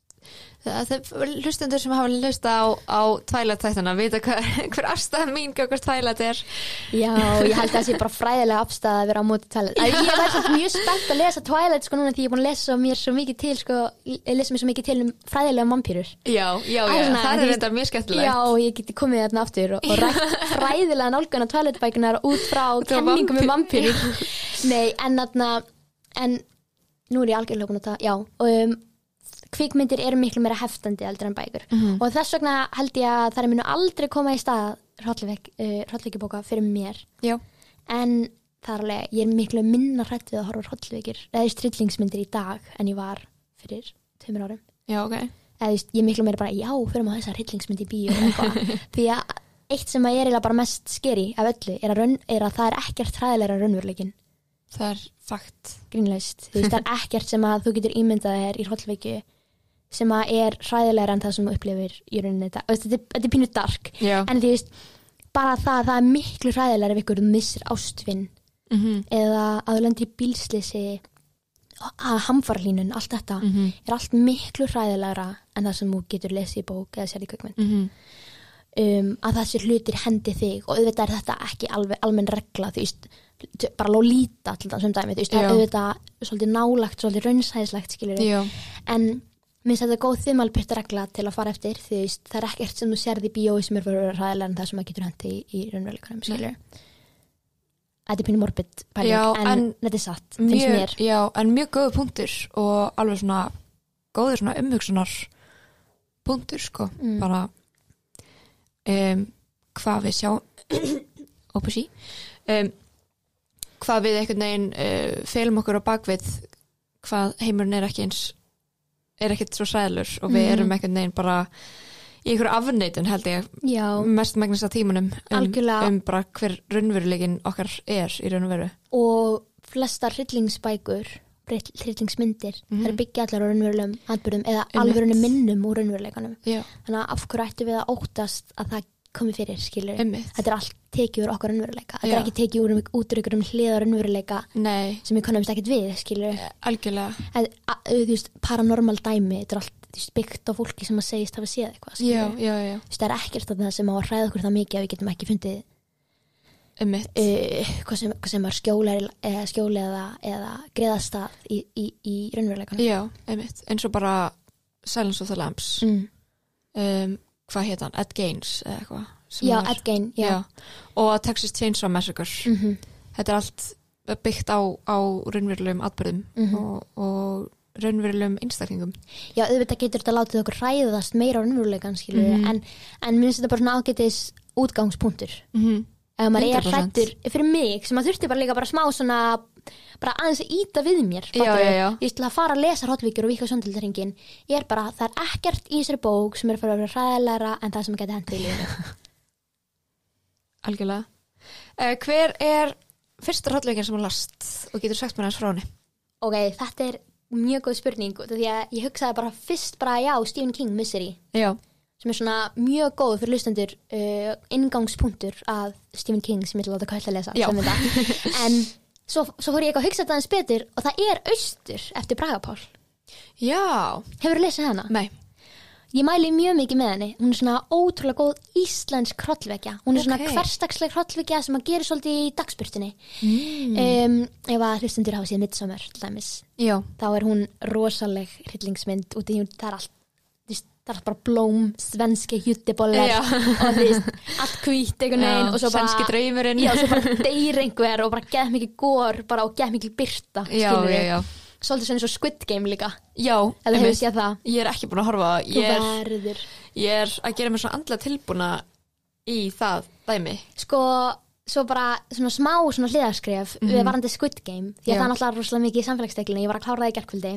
Það, það hlustendur sem hafa hlusta á, á Twilight þættina vita hver, hver afstæða mín hvað Twilight er. Já, ég held að það sé bara fræðilega afstæða að vera á móti Twilight. Að ég var samt mjög spennt að lesa Twilight sko núna því ég er búin að lesa mér svo mikið til sko, ég lesa mér svo mikið til um fræðilega vampýrur. Já, já, já, Æ, svona, það þú er veist- þetta mjög skemmtilegt. Já, ég geti komið þarna aftur og, og rætt fræðilega nálgun á Twilight bækunar út frá Út frá kenningum um vampír- vampýrur. Nei, en þarna en nú er ég algjörlega búin að það, já, og um, kvikmyndir eru miklu meira heftandi heldur en bækur Mhm. og þess vegna held ég að það munu aldrei koma í stað hrollvekjubóka uh, fyrir mér Já, en það er alveg, ég er miklu minna hrætt við að horfa á hrollvekjur eða stryllingsmyndir í dag en ég var fyrir tveimur árum já, ok. eða þú veist, ég er miklu meira bara, já, fyrir maður þessar hryllingsmynd í bíó og eitthvað. Því að eitt sem að ég er eiginlega bara mest skeri af öllu er að, raun, er að það er ekkert hræðilega raunveruleikin, Það er fakt. grínlaust þú veist, það er ekkert sem að þú getur ímyndað þér í hrollvekju sem að er hræðilegra en það sem þú upplifir í rauninni þetta, og þetta, er- þetta er pínu dark Já. en þú veist, bara það, það er miklu hræðilegra ef ykkur missir ástvinn Mhm, eða að þú lendir í bílslisi að hamfarlínun, allt þetta mhm, er allt miklu hræðilegra en það sem þú getur lesið í bók eða sér í kvikmynd mhm. um, að þessi hlutir hendi þig og auðvitað er þetta ekki alveg almenn regla þú veist, bara Lolita til það sem dæmi, þú veist, það Já. er auðvitað svolítið nálagt, svolítið raunsæðislegt skilur Já, en minnst þetta er góð þumalpyrta regla til að fara eftir því þú veist, það er ekkert sem þú sérði í bíói sem er fyrir hræðilega en það sem að getur hendi í, í raunveruleikanum skilur þetta er pínu morbid pæling, Já, en, en þetta er satt, finnst mjög, mér já, en mjög góðu punktur og alveg svona góður svona umhugsunar punktur, sko. Mm. Bara um, hvað við sjá ópusí um, hvað við einhvern veginn uh, felum okkur á bakvið hvað heimurinn er ekki eins er ekkert svo sæðlur og við erum ekkert neginn bara í einhverju afneitun held ég Já. mest megnast af tímanum um, um bara hver raunveruleikin okkar er í raunveru. Og flestar hryllingsbækur, hryllingsmyndir, mm. það er byggja allar á raunverulegum atburðum eða alvörunum minnum úr raunveruleikanum. Já. Þannig að af hverju ættum við að óttast að það komi fyrir, skilur. Einmitt. Þetta er allt tekið úr okkar raunveruleika. Þetta Já. er ekki tekið úr um útryggur um hliðar raunveruleika Nei. sem við kannumst ekkert við, skilur. Algjörlega. En, að, þú veist, paranormal dæmi, þetta er allt þú veist, byggt á fólki sem að segist hafa séð eitthvað, skilur. Já, já, já. Þú veist, það er ekkert að það sem á að hræða okkur það mikið að við getum ekki fundið Einmitt. Uh, hvað sem, hvað sem er skjóla eða skjóla eða, eða greiðastað í, í, í raunveruleikanum. Já, einmitt. Eins og bara Silence of the Lambs. Mm. Um, hvað heit hann? Ed Gaines eða eitthvað. Já, Ed Gein, já. já. Og Texas Chainsaw Massacre. Mm-hmm. Þetta er allt byggt á, á raunverulegum atburðum mm-hmm. og, og raunverulegum einstaklingum. Já, auðvitað getur þetta látið okkur hræðast meira á raunveruleikan, skilur mm-hmm. en, en minnst þetta bara svona ágætis útgangspunktur. Mhm. Ef maður er hræddur fyrir mig sem að þurfti bara líka bara smá svona bara aðeins að íta við mér já, já, já. Ég til að fara að lesa Hrollvíkur og Vík á Sandöldarhringinn er bara, það er ekkert í þessari bók sem er að fara að vera hræðilegra en það sem geti hent í lífinu. Algjörlega. Uh, hver er fyrsta Hrollvíkin sem þú last og getur sagt mér aðeins frá henni? Ok, þetta er mjög góð spurning því að ég hugsaði bara fyrst bara já, Stephen King Misery. Já. Sem er svona mjög góð fyrir hlustendur uh, inngangspunktur að Stephen King sem ég ætla að láta Köll að lesa en svo, svo fór ég eitthvað að hugsa þetta aðeins betur og það er Austur eftir Braga Pál. Já. Hefurðu lesið hana? Nei. Ég mæli mjög mikið með henni. Hún er svona ótrúlega góð íslensk hrollvekja. Hún er svona okay. hversdagsleg hrollvekja sem að gera svolítið í dagspurtinni. Mm. Um, ef að hlustendur hafa séð Midsommar til dæmis. Já. Þá er hún rosaleg hryllingsmynd út í hún, það er allt það er bara blóm, svenski juttibollar og þú veist, allt hvít einhvern veginn og svo bara svenski draumurinn já, svo bara deyr einhver og bara geð mikið gór bara og geð mikið byrta já, já, já. Svolítið svona svo Squid Game líka já, eða hefur séð það ég er ekki búin að horfa ég er, ég er að gera mér svona andlega tilbúna í það dæmi sko, svo bara svona smá svona hliðarskref mm-hmm. við varandi Squid Game því að já. Það er náttúrulega rosalega mikið í samfélagsdeglunni ég var að klára það í gærkvöldi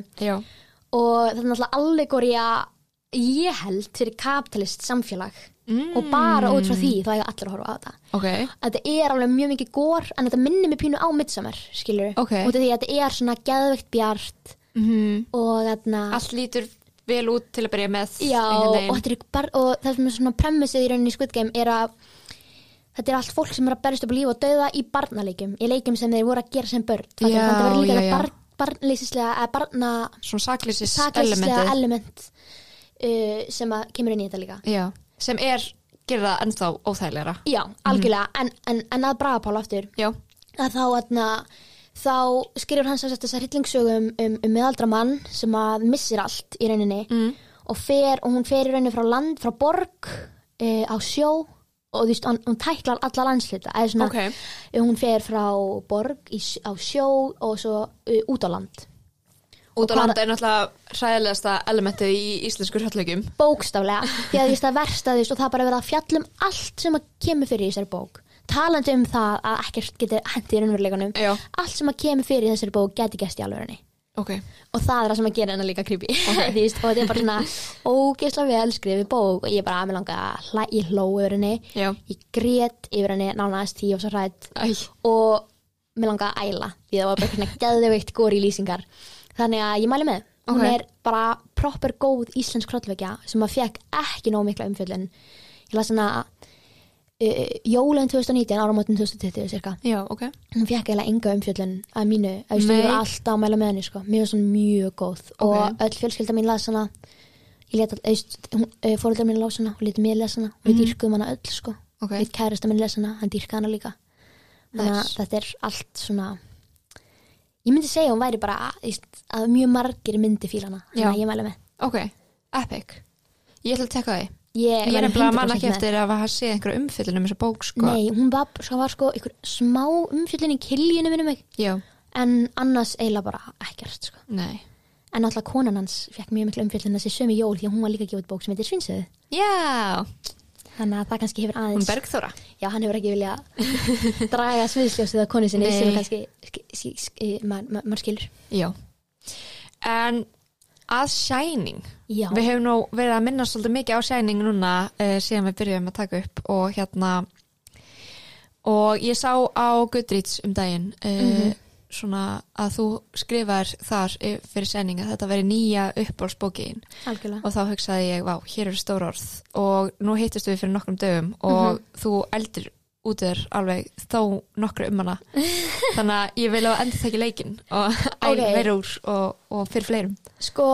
og það er náttúrulega allegóría ég held fyrir kapitalist samfélag mm. og bara út frá því þá eiga allir að horfa á þetta okay. þetta er alveg mjög mikið gór en þetta minnir mig pínu á Midsommar skilur okay. út af því að þetta er svona geðveikt bjart mm-hmm. og þarna allt lítur vel út til að byrja með já og, bar, og það sem er svona premissið í rauninni í Squid Game er að þetta er allt fólk sem er að berjast upp á líf og dauða í barnaleikjum í leikjum sem þeir voru að gera sem börn já, þetta verður líka já, barn, barnleysislega eða barna svona sakleysis sakleysislega element Uh, sem að kemur inn í þetta líka já. Sem er, gerir það ennþá óþægilegra já, algjörlega, mm. en, en, en að Braga Pál aftur já. Að þá, atna, þá skrifur hann þess að hryllingssögum um, um meðaldra mann sem að missir allt í rauninni mm. og, fer, og hún fer í rauninni frá land, frá borg uh, á sjó og þú veist, hún, hún tæklar alla landsluta eða svona, okay. hún fer frá borg í, á sjó og svo uh, út á land út á landa er náttúrulega hræðilegasta elementið í íslensku hrollvekjum bókstaflega, því að það versta því og það bara verið að fjalla um allt sem að kemur fyrir í þessari bók, talandi um það að ekkert getur hendi í raunveruleikanum allt sem að kemur fyrir í þessari bók geti gæst í alvörunni okay. og það er það sem að gera hennar líka creepy okay. því, og þetta er bara svona ógeðslega vel skrifið bók og ég bara að mér langa að hlæ, ég hló yfir henni já. Ég grét yfir henni nánast því og svo hrætt og mér langa að æla því það var bara svona geðveikt góri lýsingar þannig að ég mæli með okay. hún er bara proper góð íslensk hrollvekja sem að fekk ekki nóg mikla umfjöllun ég las hana uh, jólun tvö þúsund og nítján áramótin tvö þúsund og tuttugu cirka já, okay. hún fekk eiginlega enga umfjöllun að mínu að ég var alltaf að mæla með henni sko. Mér var svona mjög góð okay. og öll fjölskylda mín las hana ég let all fóreldrar mín las hana og leti mér lesa hana og við mm. dýrkuðum hana öll sko. okay. við kærasta mín lesa hana, hann dýrkaði hana líka þannig að nice. Þetta er allt svona ég myndi segja hún væri bara að mjög margir myndi fílana þannig að ég mæla með ok, epic ég ætla að tekka það ég, ég er bara mann ekki eftir að hafa séð einhverja umfjöllun um þessa bók sko. Nei, hún var, svo var sko einhver smá umfjöllun í Kiljunu minnum mig já. En annars eiginlega bara ekkert sko. Nei. En alltaf konan hans fekk mjög miklu umfjöllun þessi sömu jól því að hún var líka gefið bók sem heitir Svinsöðu já þannig að það kannski hefur aðeins hún Bergþóra já, hann hefur ekki viljað draga sviðsljósið á konu sinni sem kannski maður ma, ma, skilur já en að Shining. Já. Við hefum nú verið að minna svolítið mikið á Shining núna uh, síðan við byrjuðum að taka upp og hérna og ég sá á Goodreads um daginn uh, mm-hmm. svona að þú skrifar þar fyrir Shining að þetta veri nýja uppáhaldsbókin og þá hugsaði ég, vá, hér eru stór orð og nú hittist við fyrir nokkrum dögum og mm-hmm. þú eldir út þér alveg þó nokkru um hana þannig að ég vil að endur þekki leikinn og æl okay. verið úr og, og fyrir fleirum. Sko,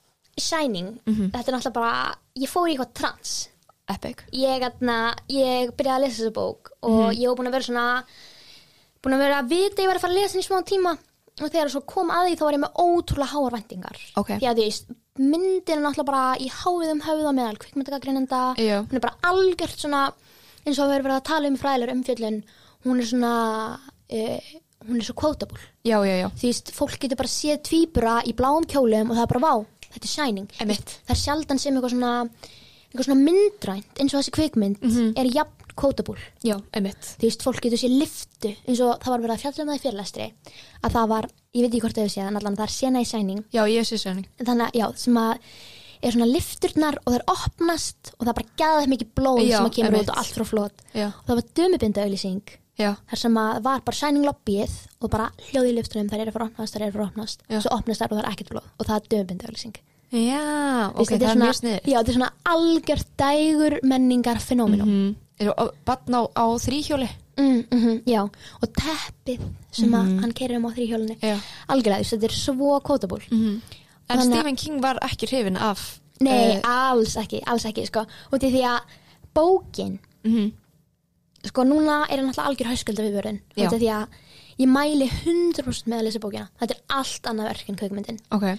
Shining mm-hmm. þetta er náttúrulega bara, ég fór í eitthvað trans Epic. Ég, atna, ég byrjaði að lesa þessa bók og mm-hmm. ég var búin að vera svona búin að vera að vita ég var að fara að lesa henni í smá tíma og þegar svo kom að því þá var ég með ótrúlega háar væntingar okay. því að því myndin er náttúrulega bara í háðum höfða meðal kvikmyndagagreinenda hún er bara algjört svona eins og við erum verið að tala um fræðilegur umfjöllun hún er svona uh, hún er svo quotable já, já, já. því að fólk getur bara séð tvíbura í bláum kjólum og það er bara vá, þetta er Shining Emitt. Það er sjaldan sem eitthvað svona eitthvað svona myndrænt eins og þessi kvikmynd mm-hmm. er jafn quotable já, emitt því að fólk getur séð liftu eins og það var verið að fjalla um það í fyrirlestri að það var, ég veit ekki hvort þau séð en allan það er sena í Shining já, ég sé Shining þannig að, já, sem að er svona lifturnar og það er opnast og það bara gæða mikið blóð já, sem að kemur emitt. út og allt frá flót já. og það var dömubinda auglýsing þar sem að var bara Shining lobbyið og bara hljóði í liftunum, þær eru fyrir opnast, þær eru fyrir opnast já. Svo opnast þær og það er ekkert blóð og það er dömubinda auglýsing já, ok, Vist, það er svona, mjög sniðugt já, þetta er svona algjört dægur menningar fenómeno mm-hmm. eru barn á, á þríhjóli mm, mm-hmm, já, og teppið sem mm-hmm. að hann keyrir um á þríhjólinu algjörlega, þetta er svo quotable mm-hmm. en Þannig, Stephen King var ekki hrifinn af nei, uh, alls ekki, alls ekki sko. og því að bókin mm-hmm. sko, núna er hann alltaf algjör hauskölda viðvörðin og því að ég mæli hundrað prósent með að lesa bókina þetta er allt annað verk en kvikmyndin okay.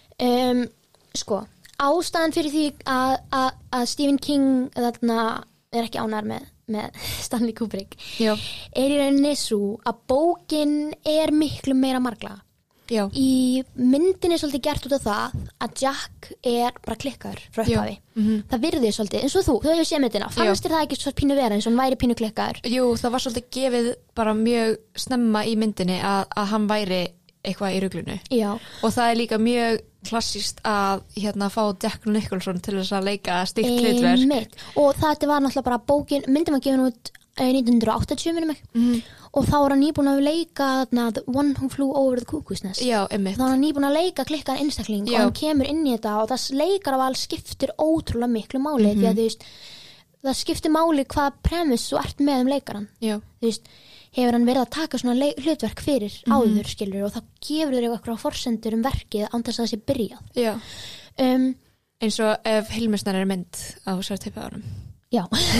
um, sko, ástæðan fyrir því að, að, að Stephen King þarna er ekki ánægður með, með Stanley Kubrick já. Er í rauninni svo að bókin er miklu meira margla já. Í myndinni er svolítið gert út af það að Jack er bara klikkaður frá upphafi mm-hmm. það virðir svolítið, eins og þú, þú hefur séð myndina fannst þér það ekki svo pínu vera eins og hann væri pínu klikkaður jú, það var svolítið gefið bara mjög snemma í myndinni að, að hann væri eitthvað í ruglunu já. Og það er líka mjög klassíst að hérna fá Jack Nicholson til þess að leika stíkt hlutverk og þetta var náttúrulega bara bókin myndin var gefin út nítján hundruð áttatíu minnum mig mm. og þá var hann nýbúin að leika na, The One Who Flew Over the Cuckoo's Nest já, einmitt þá var hann nýbúin að leika klikkan einstakling já. Og hann kemur inn í þetta og það leikaraval skiptir ótrúlega miklu máli mm-hmm. því að þú veist það skiptir máli hvað premiss þú ert með um leikaran já. Þú veist hefur hann verið að taka svona hlutverk fyrir mm-hmm. áður skilur og þá gefur þér eitthvað forsendur um verkið án þess að það sé byrjað já. Um, eins og ef Hilmisnar er mynd á sértippaðarum já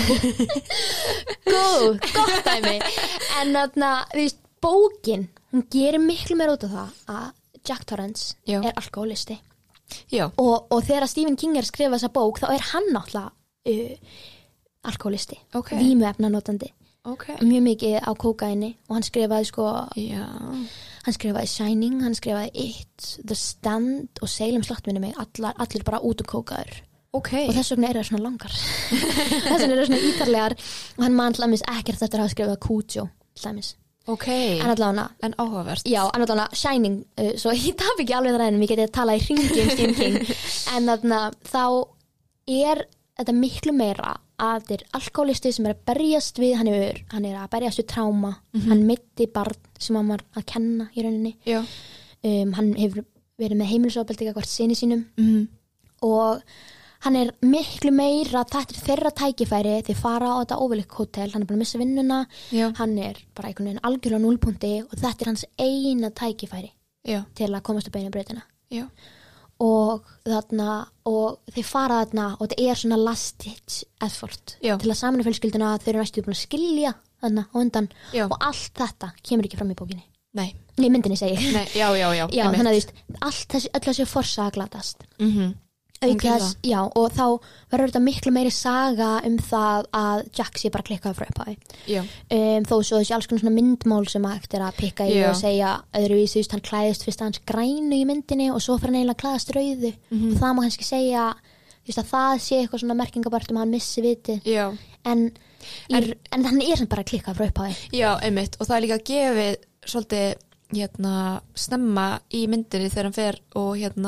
góð, gott dæmi en þarna, þú veist, bókin hún gerir miklu meira út af það að Jack Torrance já. Er alkoholisti já. Og, og þegar Stephen King er að skrifa þessa bók þá er hann náttúrulega uh, alkoholisti okay. vímuefnanotandi okay. mjög mikið á kókaini og hann skrifaði sko já. Hann skrifaði Shining, hann skrifaði It, The Stand og Salem Slottminni mig allar, allir bara út og kókaður okay. og þess vegna er það svona langar þess vegna er það svona ítarlegar og hann mann hlæmis ekkert eftir að hafa skrifað Cujo hlæmis okay. en allavega en áhugavert já, en allavega Shining uh, svo ég tap ekki alveg það ennum ég geti að tala í hringi um Stephen King en þarna þá er þetta miklu meira að þetta er alkoholisti sem er að berjast við hann er, hann er að berjast við tráma mm-hmm. hann mitti barn sem hann var að kenna í rauninni um, hann hefur verið með heimilisofbeldi hvert sinni sínum mm-hmm. og hann er miklu meira þetta er þeirra tækifæri þeir fara á þetta Overlook Hotel hann er búin að missa vinnuna Já. Hann er bara einhvern veginn algjörlega núllpunkti og þetta er hans eina tækifæri Já. Til að komast upp einu brautina Já. og þarna og þeir fara þarna og þetta er svona last ditch effort Já. til að saminu fjölskylduna þau eru næstu búin að skilja þarna og undan Já. og allt þetta kemur ekki fram í bókinni Nei, Nei myndinni segi Nei, já, já, já, já þannig að þú veist allt þessi, öll þessi forsaga glatast mhm Þess, já, og þá verður þetta miklu meiri saga um það að Jack sé bara klikkaði frá upphafi um, þó svo þessi alls konar svona myndmál sem hægt er að pikka í já. og segja öðruvísi, hann klæðist fyrst hans grænu í myndinni og svo fyrir hann eiginlega klæðast rauðu mm-hmm. og það má kannski segja just, að það sé eitthvað svona merkingabart um að hann missi viti en, í, en, en hann er sem bara klikkaði frá upphafi Já, einmitt, og það er líka gefið svolítið hérna, snemma í myndinni þegar hann fer og hérna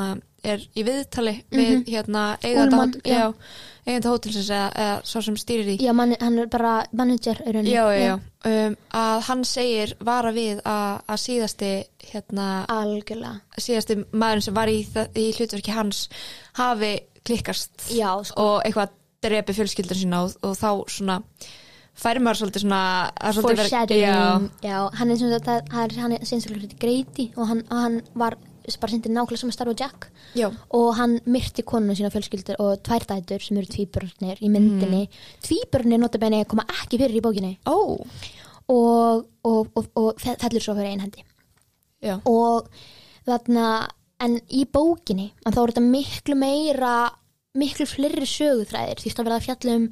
er í viðtali við Mhm. hérna eiganda, Úlfmann, hót- já. já, eiganda hótelsins eða, eða svo sem stýrir því Já, man, hann er bara manager í rauninni. já, já, já. Um, að hann segir vara við að, að síðasti hérna, Algjörlega. síðasti maðurinn sem var í, þa- í hlutverki hans hafi klikkast Já, sko. og eitthvað drepi fjölskyldur sína og, og þá svona færi maður svolítið svona að svolítið vera- Foreshadowing. Já, hann er sem sagt að hann er, hann er sinnstaklega hluti Grady og hann, og hann var bara sindið nákvæmlega sem að starfa Jack já, og hann myrti konuna sína fjölskyldur og tvær dætur sem eru tvíburarnir í myndinni. Mm. Tvíburarnir notabenni koma ekki fyrir í bókinni ó, og, og, og, og fe- fellur svo fyrir einhendi. já, Og þarna, en í bókinni, en þá er þetta miklu meira, miklu fleiri söguþræðir, því að verða að fjalla um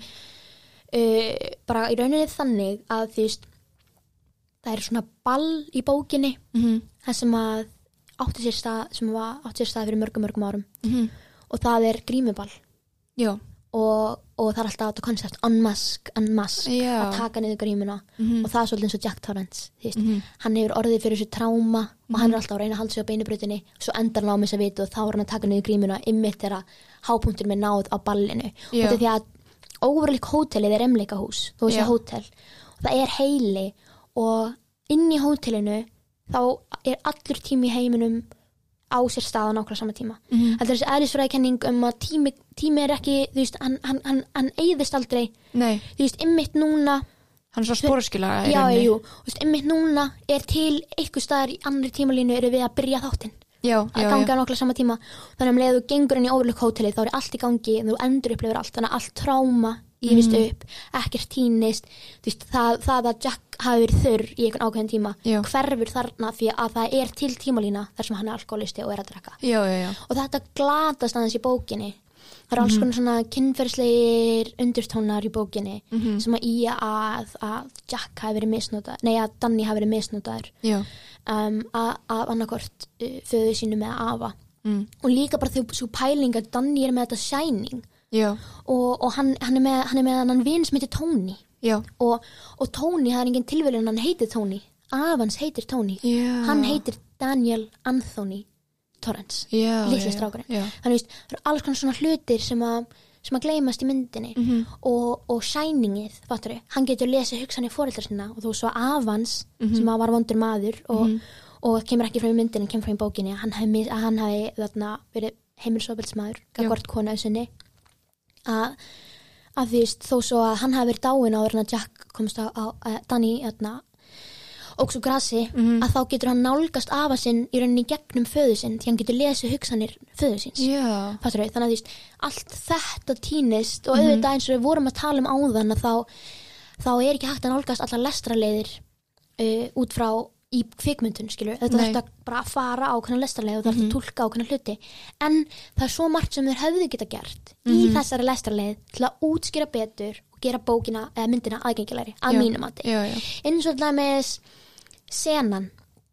uh, bara í rauninni þannig að því að það er svona ball í bókinni, mhm, það sem að átti sér stað, sem var, átti sér stað fyrir mörgum mörgum árum mhm, og það er grímuball já, og, og það er alltaf þetta koncept unmask, unmask, Já. að taka niður grímuna mhm, og það er svolítið eins og Jack Torrance, því veist, mhm, hann hefur orðið fyrir þessu tráma og hann er alltaf að reyna að halda sig á beinubrautinni svo endar hann á með þess að vita og þá er hann að taka niður grímuna ymmit þegar hápunktur með náð á ballinu Já. og þetta er því að Overlook hótelið er emleikahús þó þessi Já. hótel og það er heili og inn í hótelinu þá er allur tími í heiminum á sér stað á nákvæmlega sama tíma mhm, þetta er þessi eðlisfræðikenning um að tími, tími er ekki, þú veist, hann, hann, hann, hann eyðist aldrei, nei, þú veist, ymmit núna hann er svo spóraskila já, jú, þú veist, ymmit núna er til einhver staðar í annari tímalínu eru við að byrja þáttinn já, að já, ganga já, á nákvæmlega sama tíma þannig að um leið þú gengur inn í Overlook hótelið þá er allt í gangi, þú endur upplifir allt þannig að allt tráma yfirst Mhm. upp ekkert týnist, þú veist, það, það að Jack hafi verið þurr í einhvern ákveðin tíma Já. hverfur þarna því að það er til tímalína þar sem hann er alkoholisti og er að drekka já, já, já, og þetta glatast aðeins í bókinni það eru alls Mhm. konar svona kynferðislegir undirtónar í bókinni mhm, sem að í að, að Jack hafi verið misnótaður, nei að Danny hafi verið misnótaður já, um, að, að annarkort uh, föðu sínu með afa mm, og líka bara þau svo pæling að Danny er með þetta Shining já, og, og hann, hann er með hann er með hann vin sem heitir Tony já, og, og Tony, það er engin tilviljun hann heitir Tony, afans heitir Tony já, hann heitir Daniel Anthony Torrance já, litli já, strákurinn. já, þannig veist, það eru alls konar svona hlutir sem að sem að gleymast í myndinni mhm, og, og Shiningið, fattur hann getur lesið hugsanir foreldra sinna og þó svo afans Mhm. sem að var vondur maður og, mhm, og kemur ekki frá í myndinni, kemur frá í bókinni að hann hafi, að hann hafi þarna verið heimilisofbeldsmaður, gagvart konu sinni að, að því veist, þó svo að hann hafi verið dáinn áður en að Jack komst á, á að Danny þarna óks og grasi mhm, að þá getur hann nálgast afa sinn í rauninni í gegnum föðu sinn því hann getur lesið hugsanir föðu síns já, Fattur, þannig að þú veist, allt þetta týnist og Mhm. auðvitað eins og við vorum að tala um áðan að þá, þá er ekki hægt að nálgast allar lestrarleiðir uh, út frá í kvikmyndun, skilur, þetta Nei. er þetta bara að fara á hvernig lestrarleið og það er Mhm. að túlka á hvernig hluti en það er svo margt sem þeir hefðu geta gert í Mhm. þessari lestrarleið til að útskýra betur og gera bókina eða myndina aðgengilegri að Já. mínum mati já, já, eins og þetta með senan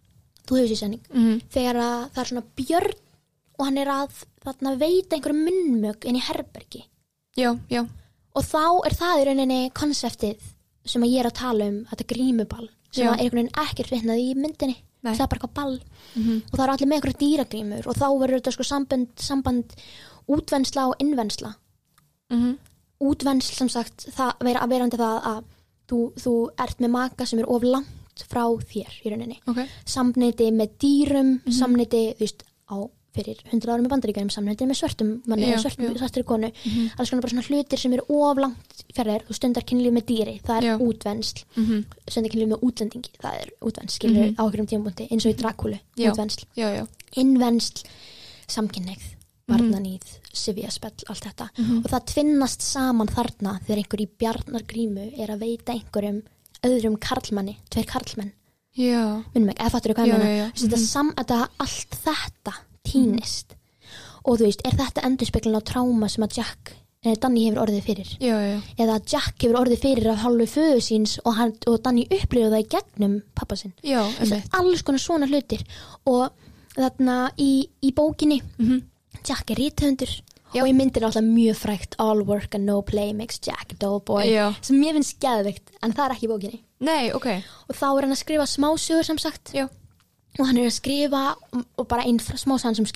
þú hefur sér senning mhm, þegar að það er svona björn og hann er að þarna veita einhverjum munnmök inn í herbergi já, já, og þá er það í rauninni konseptið sem að ég er að tala um þetta grímuball sem Já. að er einhvern veginn ekkert vitnað í myndinni Nei. það er bara eitthvað ball mhm, og það eru allir með einhverju dýragrímur og þá verður þetta sko samband, samband útvennsla og innvennsla mhm, útvennsl sem sagt það, vera, verandi það að þú, þú ert með maka sem er of langt frá þér í rauninni ok, samneiti með dýrum, Mhm. samneiti þú veist, á fyrir hundrað árum í Bandaríkjunum, samneiti með svörtum manni, Já, svörtum, já. svartri konu mhm, alls konar bara svona hlutir sem eru of langt fyrir þú stundar kynlíf með dýri, það er Já. útvennsl mhm, stundar kynlíf með útlendingi, það er útvennsl skilur Mhm. á okkur um tímabúndi, eins og í Drakúlu Já. útvennsl, já, já, innvennsl samkynneigð, barnaníð sifjaspell, allt þetta mhm, og það tvinnast saman þarna þegar einhver í bjarnargrímu er að veita einhverjum öðrum karlmanni, tveir karlmenn já, minnum ekki, eða fattur þú hvað Já, ég meina já, já. Þessi, þetta, Mhm. sam, þetta, allt þetta týnist og þú veist, er þetta endurspeglun á tráma sem að Jack, eða Danny hefur orðið fyrir já, já, eða að Jack hefur orðið fyrir af hálfu föðu síns og, hann, og Danny upplifði það í gegnum pappa sinn já, Þessi, einmitt, alls konar svona hlutir og þarna í, í bókinni mhm, Jack er rithöfundur Já. og í myndin er alltaf mjög frægt all work and no play makes Jack a dull boy já, sem mér finnst geðveikt en það er ekki í bókinni nei, ok, og þá er hann að skrifa smásögur sem sagt já, og hann er að skrifa og bara einn smásögur sem skiptir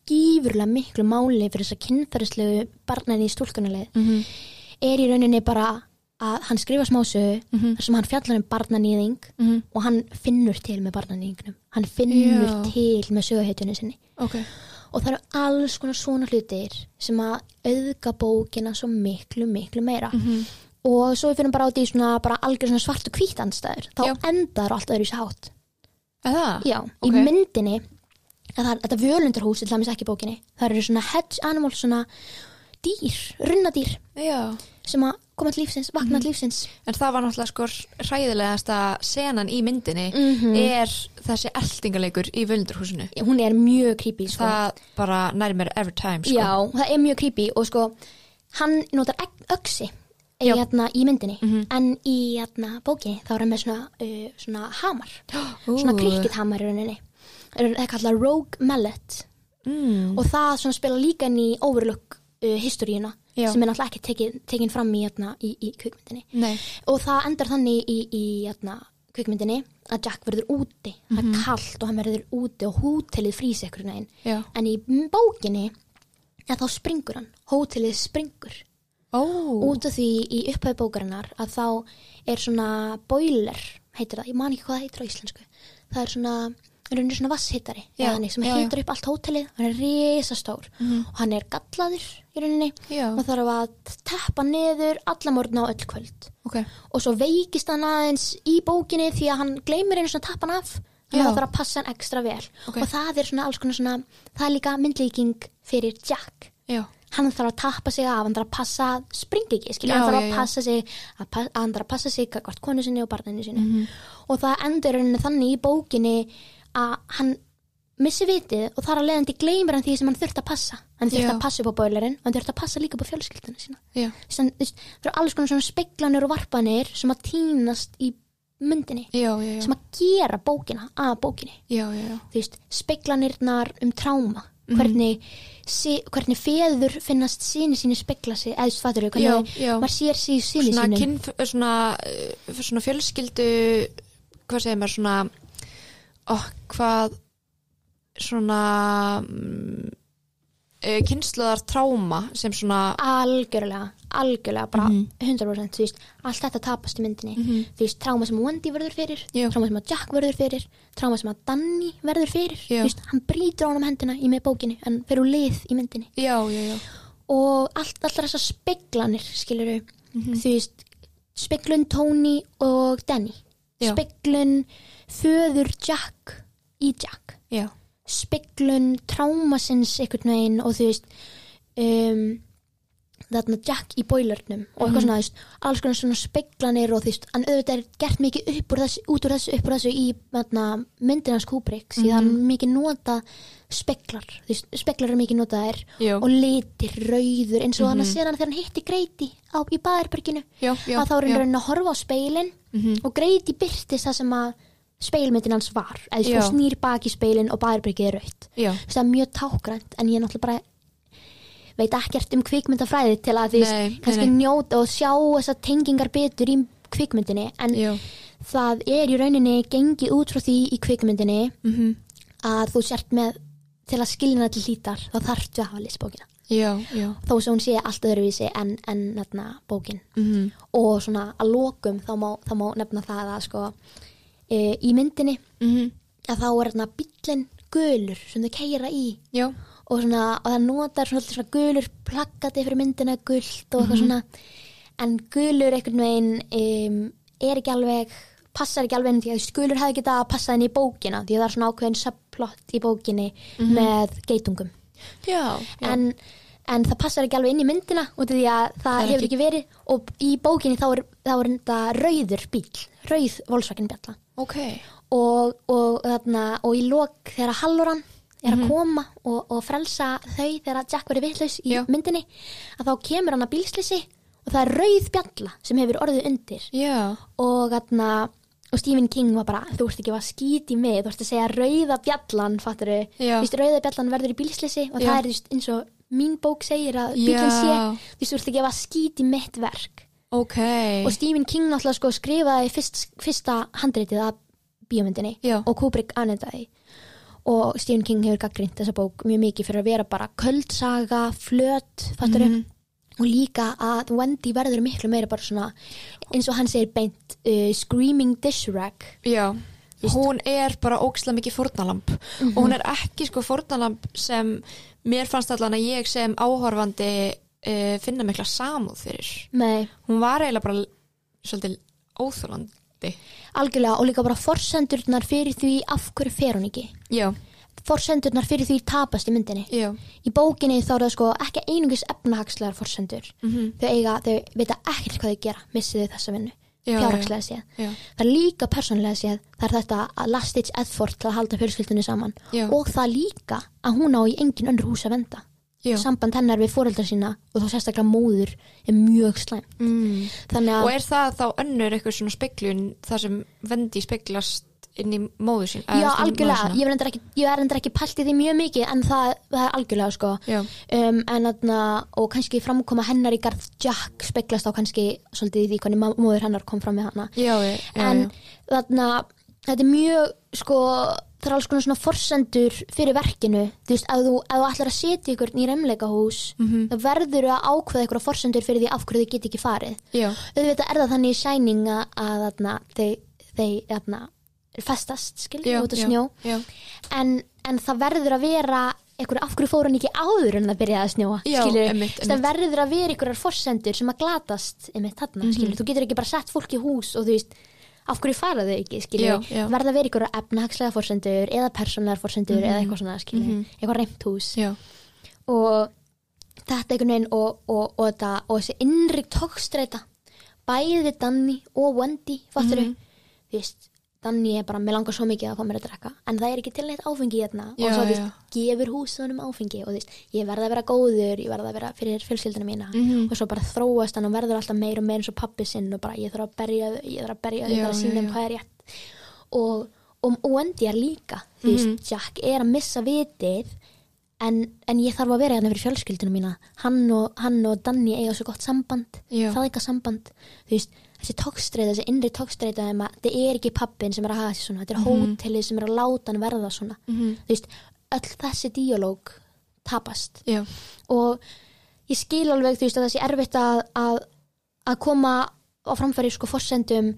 gífurlega miklu máli fyrir þess að kynferðislegu barnan í stúlkunarleið Mhm. er í rauninni bara að hann skrifa smásögu Mhm. þar sem hann fjallar um barnanýðing Mhm. og hann finnur til með barnanýðingnum hann finnur Já. til með söguhetjunni sinni Ok. og það eru alls konar svona hlutir sem að auðga bókina svo miklu, miklu meira Mhm. og svo við finnum bara á því svona bara algjör svona svart og hvít andstæður þá Já. endar allt öðru í sátt Eða? já, Ok. í myndinni að það er þetta völundarhús til dæmis ekki í bókinni það eru svona hedge animals svona dýr, runnadýr Já. sem að koma til lífsins, vakna til lífsins En það var náttúrulega sko hræðilegasta senan í myndinni Mhm. er þessi eldingaleikur í völundurhúsinu. hún er mjög creepy sko. Það bara næri mér every time sko. já, það er mjög creepy og sko hann notar egg- öxi í, Já. hérna, í myndinni Mhm. en í hérna, bókinni þá er hann með svona, uh, svona hamar Ú. svona krikkithamar í rauninni það er kallað Rogue Mallet Mm. og það svona spila líka inn í Overlook uh, historíuna Já. sem er náttúrulega ekki tekin, tekin fram í, hérna, í, í kvikmyndinni Nei. og það endar þannig í, í hérna, kvikmyndinni að Jack verður úti það Mhm. er kallt og hann verður úti og hótelið frýs ekkur neginn Já. en í bókinni ja, þá springur hann, hótelið springur Ó. út af því í upphæðu bókarinnar að þá er svona boiler heitir það, ég man ekki hvað það heitir á íslensku það er svona, er rauninni svona vasshittari Já, eða þannig, sem já, heitir upp allt hótelið hann er risastór Mhm. og hann er gallaður í rauninni Já. og þarf að teppa niður alla morgna og öll kvöld Ok. og svo veikist hann aðeins í bókinni því að hann gleymir einu svona tappan af þannig Já. að það þarf að passa hann ekstra vel Ok. og það er svona alls konar svona það er líka myndlíking fyrir Jack Já. hann þarf að tappa sig af, hann þarf að passa springi ekki, skilja, Já, hann þarf já, að já. passa sig að, pa, að hann þarf að passa sig hvort konu sinni og barninu sinni Mhm. og það endur henni þannig í bókinni að hann missi vitið og þar að leiðandi gleymir hann því sem hann þurft að passa hann þurft Já. að passa upp á boilerinn og hann þurft að passa líka upp á fjölskylduna sína Já. Þannig að það eru alls konar svona speglanir og varpanir sem að týnast í myndinni Já, já, já. sem að gera bókina að bókinni Já, já, já. þú veist, speglanirnar um tráma hvernig, si, hvernig feður finnast síni síni spegla sig eða þú fattur þau, hvernig Já, já. maður sér sig í síni Svona sínum kynf, svona, uh, svona fjölskyldu, hvað segir maður, svona, ó, hvað, svona, um, uh, kynsluðar tráma sem svona, algjörlega, algjörlega bara Mhm. hundra prósent, þú veist, allt þetta tapast í myndinni Mhm. þú veist, tráma sem Wendy verður fyrir Já. tráma sem að Jack verður fyrir tráma sem að Danny verður fyrir Já. þú veist, hann brýtur á honum hendina í með bókinni en fer úr lið í myndinni já, já, já. og allt, allar þessar speglanir skilur Mhm. þú veist, speglun Tony og Danny Já. speglun föður Jack í Jack Já, speglun trámasins einhvern veginn og þú veist um, þarna Jack í boilernum og eitthvað Mhm. svona, þú veist, alls konar svona speglanir og þú veist, en auðvitað er gert mikið upp úr þessu, út úr þessu, upp úr þessu í þarna, myndinans Kubrick, því það er mikið nota speglar, þú veist, speglar er mikið notaðir já, og litir, rauður eins og Mhm. hann að sér hann þegar hann hitti Grady á, í baðherberginu já, já. að þá er já. hann að horfa á speilin Mhm. og Grady byrtist það sem að speilmyndin hans var eða Já. sko snýr bak í speilin og baðherbergið er rautt Já, það er mjög tákgrænt en ég náttúrulega bara veit ekkert um kvikmyndafræði til að því Nei, nei, kannski nei. njóta og sjá þessar tengingar betur í kvikmyndinni en já. það er í rauninni gengið út frá því í kvikmyndinni Mhm. að þú sért með til að skilja til hlítar þá þarftu að hafa lesbókina Já, já. þó sem hún sé allt öðruvísi en, en nefna bókin Mhm. og svona að lokum þá má, þá má nefna það að sko e, í myndinni Mhm. að þá er þarna bíllinn gulur sem þau keyra í Já, og, svona, og það notar svona, svona gulur plakkati fyrir myndina gult og eitthvað Mhm. svona en gulur einhvern veginn um, er ekki alveg passar ekki alveg inn því að gulur hefði getað að passa inn í bókina því að það er svona ákveðin subplot í bókinni Mhm. með geitungum já, já. en, en það passar ekki alveg inn í myndina út af því að það, Það er hefur ekki- ekki verið og í bókinni þá er, þá er þetta rauður bíll rauð Volkswagen bjalla Ok. og, og, þarna, og í lok þegar Halloran er að Mhm. koma og, og frelsa þau þegar Jack verið vitlaus í Já. myndinni að þá kemur hann að bílslýsi og það er rauð bjalla sem hefur orðið undir Já, og, þarna, og Stephen King var bara þú ert ekki að skýti mig, þú ert að segja rauða bjallan, fatturu, Já. þú veist rauða bjallan verður í bílslýsi og Já. það er þú veist, eins og mín bók segir að bílinn sé Já. þú veist, þú ert ekki að skýti mitt verk ok. og Stephen King náttúrulega sko skrifaði fyrst, fyrsta handritið að bíómyndinni Já. og Kubrick afneitaði og Stephen King hefur gagnrýnt þessa bók mjög mikið fyrir að vera bara köldsaga, flöt, fattur Mhm. og líka að Wendy verður miklu meira bara svona, eins og hann segir beint, uh, screaming dish rag. Já, hún er bara ógeðslega mikið fórnalamb Mhm. og hún er ekki sko fórnalamb sem mér fannst allan að ég sem áhorfandi uh, finna mikla samúð fyrir. Nei, Hún var eiginlega bara svolítið óþolandi. algjörlega, og líka bara forsendurnar fyrir því af hverju fer hún ekki. Já, Forsendurnar fyrir því tapast í myndinni. já. Í bókinni þá er það sko ekki einungis efnahagslegar forsendur. Mhm. Þau eiga, þau vita ekkert hvað þau gera, missið þau þessa vinnu, Já, fjárhagslega séð. Já, Það er líka persónulega séð, það er þetta að last ditch effort til að halda fjölskyldunni saman. já, Og það líka að hún á í engin önnur hús að venda. já. Samband hennar við foreldra sína og þá sérstaklega móður er mjög slæm. Mm. Þannig Og að, er það þá önnur eitthvað svona speglun þar sem Wendy speglast inn í móður sín? já, algjörlega, ég er endur ekki, ég er endur ekki pælt í því mjög mikið, en það, það er algjörlega sko. Já, Um, en þarna, og kannski framkoma hennar í garð Jack speglast á kannski svolítið í því hvernig ma- móðir hennar kom fram með hana. já, já, já, En já. þarna, þetta er mjög sko, það er alls konar svona forsendur fyrir verkinu, þú veist, ef þú, ef þú ætlar að setja ykkur í reimleikahús, Mhm. þá verður að ákveða ykkur forsendur fyrir því af hverju þau get ekki farið. Já, Auðvitað er það þannig í Shining að, að þarna, þau, þau þarna, festast, skilur, já, út af já, snjó, já. en, en það verður að vera ykkur, af hverju fór hann ekki áður en það byrjaði að snjóa, Já, skilur, einmitt, það einmitt. verður að vera ykkur forsendur sem að glatast einmitt þarna, Mhm. skilur, þú getur ekki bara sett fólk í hús og þú veist, af hverju fara þau ekki, skilur, Já, já. verða að vera ykkur efnahagslega forsendur eða persónlegar forsendur Mhm. eða eitthvað svona, skilur, Mhm. eitthvað reymt hús Já, og þetta einhvern veginn og, og, og, þetta, og þessi innri tókstreita bæði Danny og Wendy, fattur Mhm. þú veist, Danny er bara, mér langar svo mikið að fá mér að drekka, en það er ekki til neitt áfengi hérna, Já, og svo þú já. veist, gefur húsunum áfengi og þú veist, ég verða að vera góður, ég verða að vera fyrir fjölskylduna mína Mhm. og svo bara þróast hann og verður alltaf meir og meir eins og pabbi sinn og bara ég þarf að berja þau, ég þarf að berja þau, ég Já, þarf að sína já, þeim já. hvað er rétt og, og, og Wendy er líka, þú veist, Mhm. Jack er að missa vitið en, en ég þarf að vera hérna fyrir fjölskylduna mína, hann og, hann og Danny eiga svo gott samband, Já. feðga samband, þú veist, þessi tókstreita, þessi innri tókstreita um að þetta er ekki pappin sem er að hafa þessi svona, þetta er Mhm. hótelið sem er að láta hann verða svona, Mhm. þú veist, öll þessi díalóg tapast já, og ég skil alveg, þú veist, að það sé erfitt að, að, að koma á framfæri sko forsendum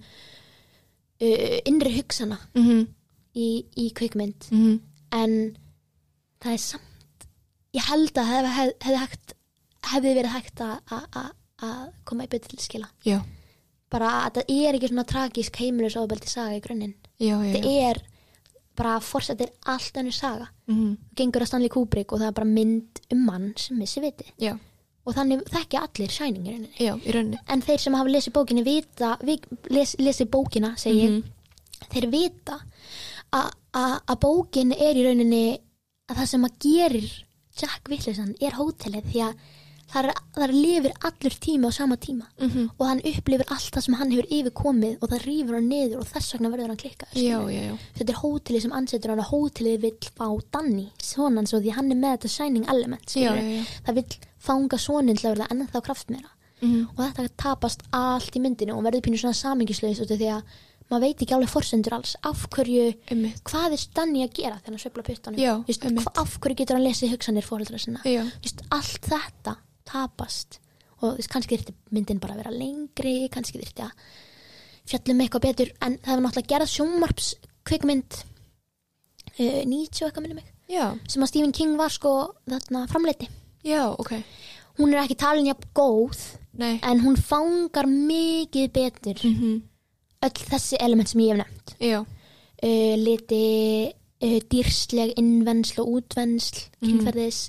uh, innri hugsana Mhm. í, í kvikmynd Mhm. en það er samt ég held að hef, hef, hefði, hægt, hefði verið hægt að- að að- að koma í betur til skila Já, bara að það er ekki svona tragísk heimilisofbeldi saga í grunninn já, já, það já. er bara forsendir allt önnur saga Mhm. gengur að Stanley Kubrick og það er bara mynd um mann sem missi viti Já, og þannig þekkja allir Shining í rauninni já, í rauninni. en þeir sem hafa lesið bókinni vita vi, les, lesið bókina, segi ég Mhm. þeir vita að- að að bókin er í rauninni að það sem að gerir Jack vitleysan er hótelið því að það er, það er lifir allur tíma á sama tíma Mhm. og hann upplifir allt það sem hann hefur yfirkomið og það rýfur hann niður og þess vegna verður hann klikkað Já, skilurðu. já, já. þetta er hótelið sem ansetur hann og hótelið vill fá Danny svona svo því hann er með þetta Shining element Já, skilurðu. já, já. það vill fanga soninn til að verða ennþá kraftmeira Mhm. og þetta tapast allt í myndinu og verður pínu svona samingislaus út af því að maður veit ekki alveg forsendur alls af hverju, Einmitt. hvað er Danny að gera þegar hann sveifla puttanum, Já, Vist, einmitt. hva, af hverju getur hann lesið hugsanir fóreldra sinna, Já. Vist, allt þetta tapast og vist, kannski þyrfti myndin bara að vera lengri kannski þyrfti að fjallum eitthvað betur en það hefur náttúrulega gerð sjónvarps kvikmynd uh, níutíu eitthvað minni mig Já, sem að Stephen King var sko þarna framleiti já, ok. hún er ekki talin jafn góð Nei. en hún fangar mikið betur Mhm. öll þessi element sem ég hef nefnt Já, uh, liti uh, dýrsleg innvensl og útvensl Mhm. kynferðis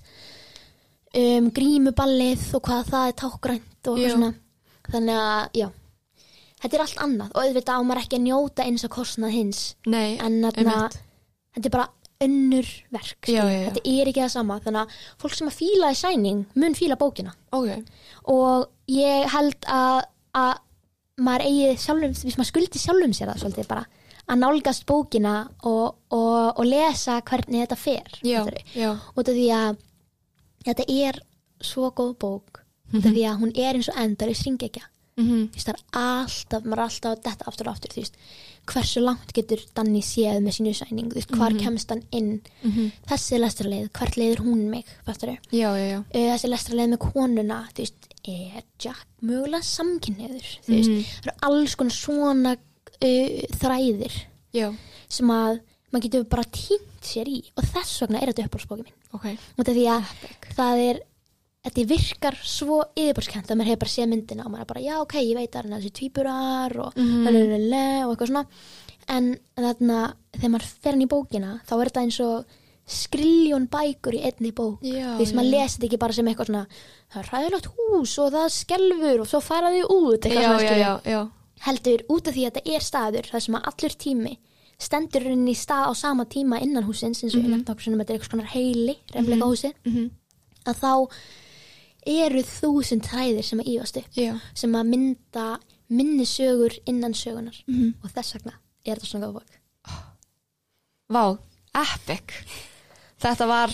um, grímuballið og hvað það er tákgrænt og Já. eitthvað svona þannig að já þetta er allt annað og auðvitað á maður ekki að njóta eins og kostnað hins nei, en þarna, einmitt. þetta er bara önnur verk Já, skilur. já, já. þetta er ekki það sama þannig að fólk sem að fíla í Shining mun fíla bókina Ok, og ég held að, að maður eigi sjálfum, hvis maður skuldi sjálfum sér það svolítið bara að nálgast bókina og, og, og lesa hvernig þetta fer já, fattarðu? já. út af því að þetta er svo góð bók út af því að hún er eins og endalaus hringekja Mhm. Þú veist, það er alltaf, maður er alltaf að detta aftur og aftur þú veist, hversu langt getur Danny séð með sínu sæning, þú veist, hvar Mhm. kemst hann inn, Mhm. þessi lestraleið, hvert leiðir hún mig, fattarðu? Já, já, já. Uh, þessi lestraleið með konuna, þú veist, er Jack mögulega samkynhneigður, þú veist, Mhm. það eru alls konar svona uh, þræðir Já, sem að maður getur bara týnt sér í og þess vegna er þetta uppáhaldsbókin mín. ok. Út af því að það er, þetta virkar svo yfirborðskennt að maður hefur bara séð myndina og maður er bara, já, ok, ég veit að það er þessi tvíburar og Mhm. lalala og eitthvað svona. En þarna, þegar maður fer inn í bókina, þá er þetta eins og skriljón bækur í einni bók. Já, Því sem maður já. lesi þetta ekki bara sem eitthvað svona, það er hræðilegt hús og það skelfur og svo fara þau út, eitthvað Já, svona, já, skilur. já, já. Heldur út af því að þetta er staður þar sem að allur tími stendur inn í stað á sama tíma innan húsins, eins og Mhm. innan tóksunum þetta er eitthvað svona heili, reyfleika húsi, Mhm. að þá eru þúsund þræðir sem að ífastu, Já. sem að mynda minnisögur innan sögunar Mhm. og þess vegna er þetta svona góð bók. Vá, epic. Þetta var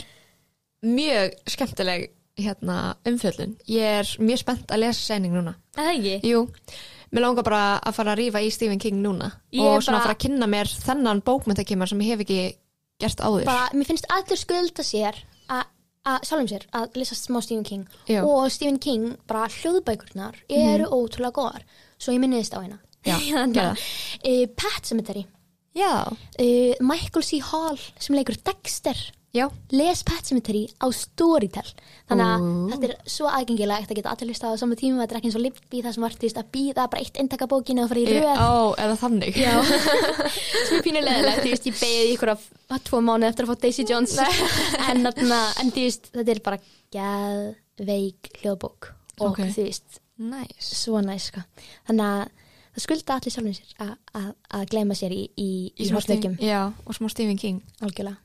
mjög skemmtileg hérna, umfjöllun. Ég er mjög spennt að lesa sæning núna. Það ekki? Jú, mér langar bara að fara að rífa í Stephen King núna Ég og er svona bara- fara að kynna mér þennan bókmyndakimar sem ég hef ekki gert áður. Bara, mér finnst allir skulda sér að að sjálfum sér að lesa smá Stephen King Já. og Stephen King, bara hljóðbækurnar eru ótrúlega góðar, svo ég minniðist á hérna. Já, Þannig gerðu að uh, Pet Sematary, Já, uh, Michael C. Hall sem leikur Dexter, já, les Pet Sematary á Storytel, þannig að Ó. þetta er svo aðgengilegt að geta allir listað á sama tíma, þetta er ekki eins og Libby það sem vartist að býða bara eitt eintak af bókinu og fara í röð. Ó, eða þannig. Já, sem er pínulegilegt, þú veist, ég beigði ykkur af tvo mánuð eftir að fá Daisy Jones en, þarna, en þú veist, þetta er bara geðveik hljóðbók og Ok. þú veist, Nice. svo næs sko. Þannig að það skulda allir sjálfum sér að- að- að gleyma sér í, í, í smá hálfleikjum, Stephen- Já, og smá Stephen King. algjörlega.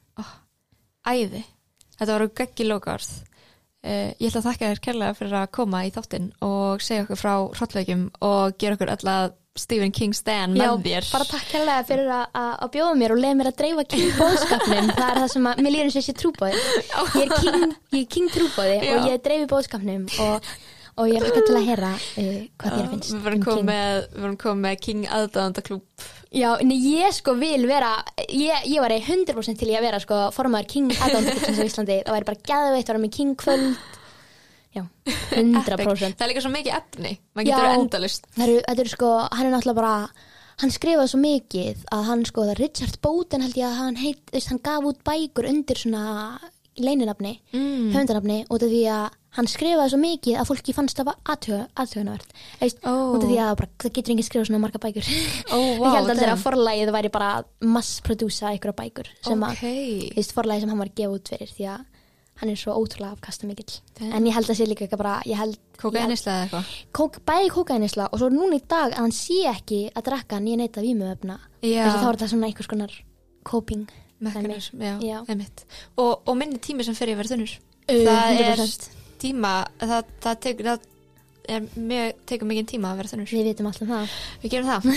Æði. Þetta var geggi lokaorð. Uh, ég ætla að þakka þér kærlega fyrir að koma í þáttinn og segja okkur frá hrollveikum og gera okkur alla Stephen King stan með Já, þér. bara takk hérlega fyrir að, að, að bjóða mér og leiða mér að dreifa King bóðskapnum. Það er það sem að, mér líður eins og þessi trúbóði. Ég er King, ég er King trúbóði Já. og ég dreifi bóðskapnum og, og ég er ekki til að heyra uh, hvað þér finnst. Við verðum um komið King. með, við verðum komið með King aðdáðandaklúb. Já, en ég sko vil vera, ég, ég var hundrað prósent til ég að vera sko formaður King aðdáðandaklúbsins á Íslandi. Það væri bara geðveitt að vera með King kvöld. Já, hundrað prósent. Það er líka svo mikið efni. Maður getur Já. endalist. Það eru, þetta eru sko, hann er náttúrulega bara, hann skrifaði svo mikið að hann sko, það Richard Bowden held ég að hann heit, þú veist, hann gaf út bækur undir svona leininafni, Mm. höfundarnafni, út af því að hann skrifaði svo mikið að fólki fannst það aðtögunavert. Veist, Ó. út af því að bara, það getur enginn skrifað svona marga bækur. Ó, Ég vá, held aldrei damn. að forlagið væri bara að mass-prodúsa einhverja bækur sem að, Ok. þú veist, forlagið sem hann var að gefa út fyrir því að hann er svo ótrúlega afkasta mikill. Damn. En ég held að sé líka eitthvað bara, ég held Kókaínisla eða eitthvað. kók, bæði kókaínisla og svo núna í dag að hann sé ekki að drakka nýja neita vímuefna. Já. Þess að þá er þetta svona einhvers konar coping. Mekanism, já, Já. einmitt. Og, og minni tími sem fer ég verið þunnur. Uh, það hundrað er prósent. tíma, það, það, tekur, það er mjög, tekur mikið tíma að vera þunnur. Við vitum alltaf það. Við gerum það.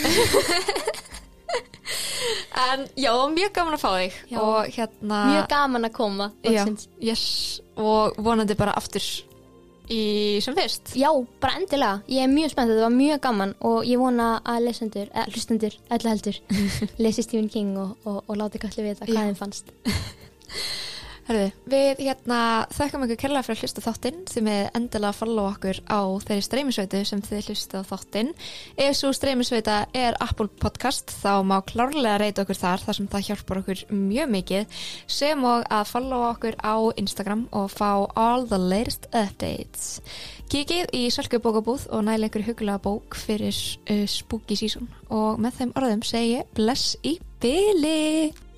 En já, mjög gaman að fá þig. Já. Og hérna... Mjög gaman að koma. Já, loksins. yes. Og vonandi bara aftur í sem fyrst. Já, bara endilega. Ég er mjög spennt, þetta var mjög gaman og ég vona að lesendur, eða hlustendur, öllu heldur, lesi Stephen King og, og, og láti kalli vita hvað Já. þeim fannst. Herðu, við hérna þakkum ykkur kærlega fyrir að hlusta á þáttinn þið með endilega að follow okkur á þeirri streymisveitu sem þið hlusta á þáttinn. Ef svo streymisveita er Apple Podcast þá má klárlega reyta okkur þar þar sem það hjálpar okkur mjög mikið sem og að follow okkur á Instagram og fá all the latest updates. Kikið í Sölku bókabúð og næli ykkur hugulega bók fyrir uh, spooky season og með þeim orðum segi ég bless í bili!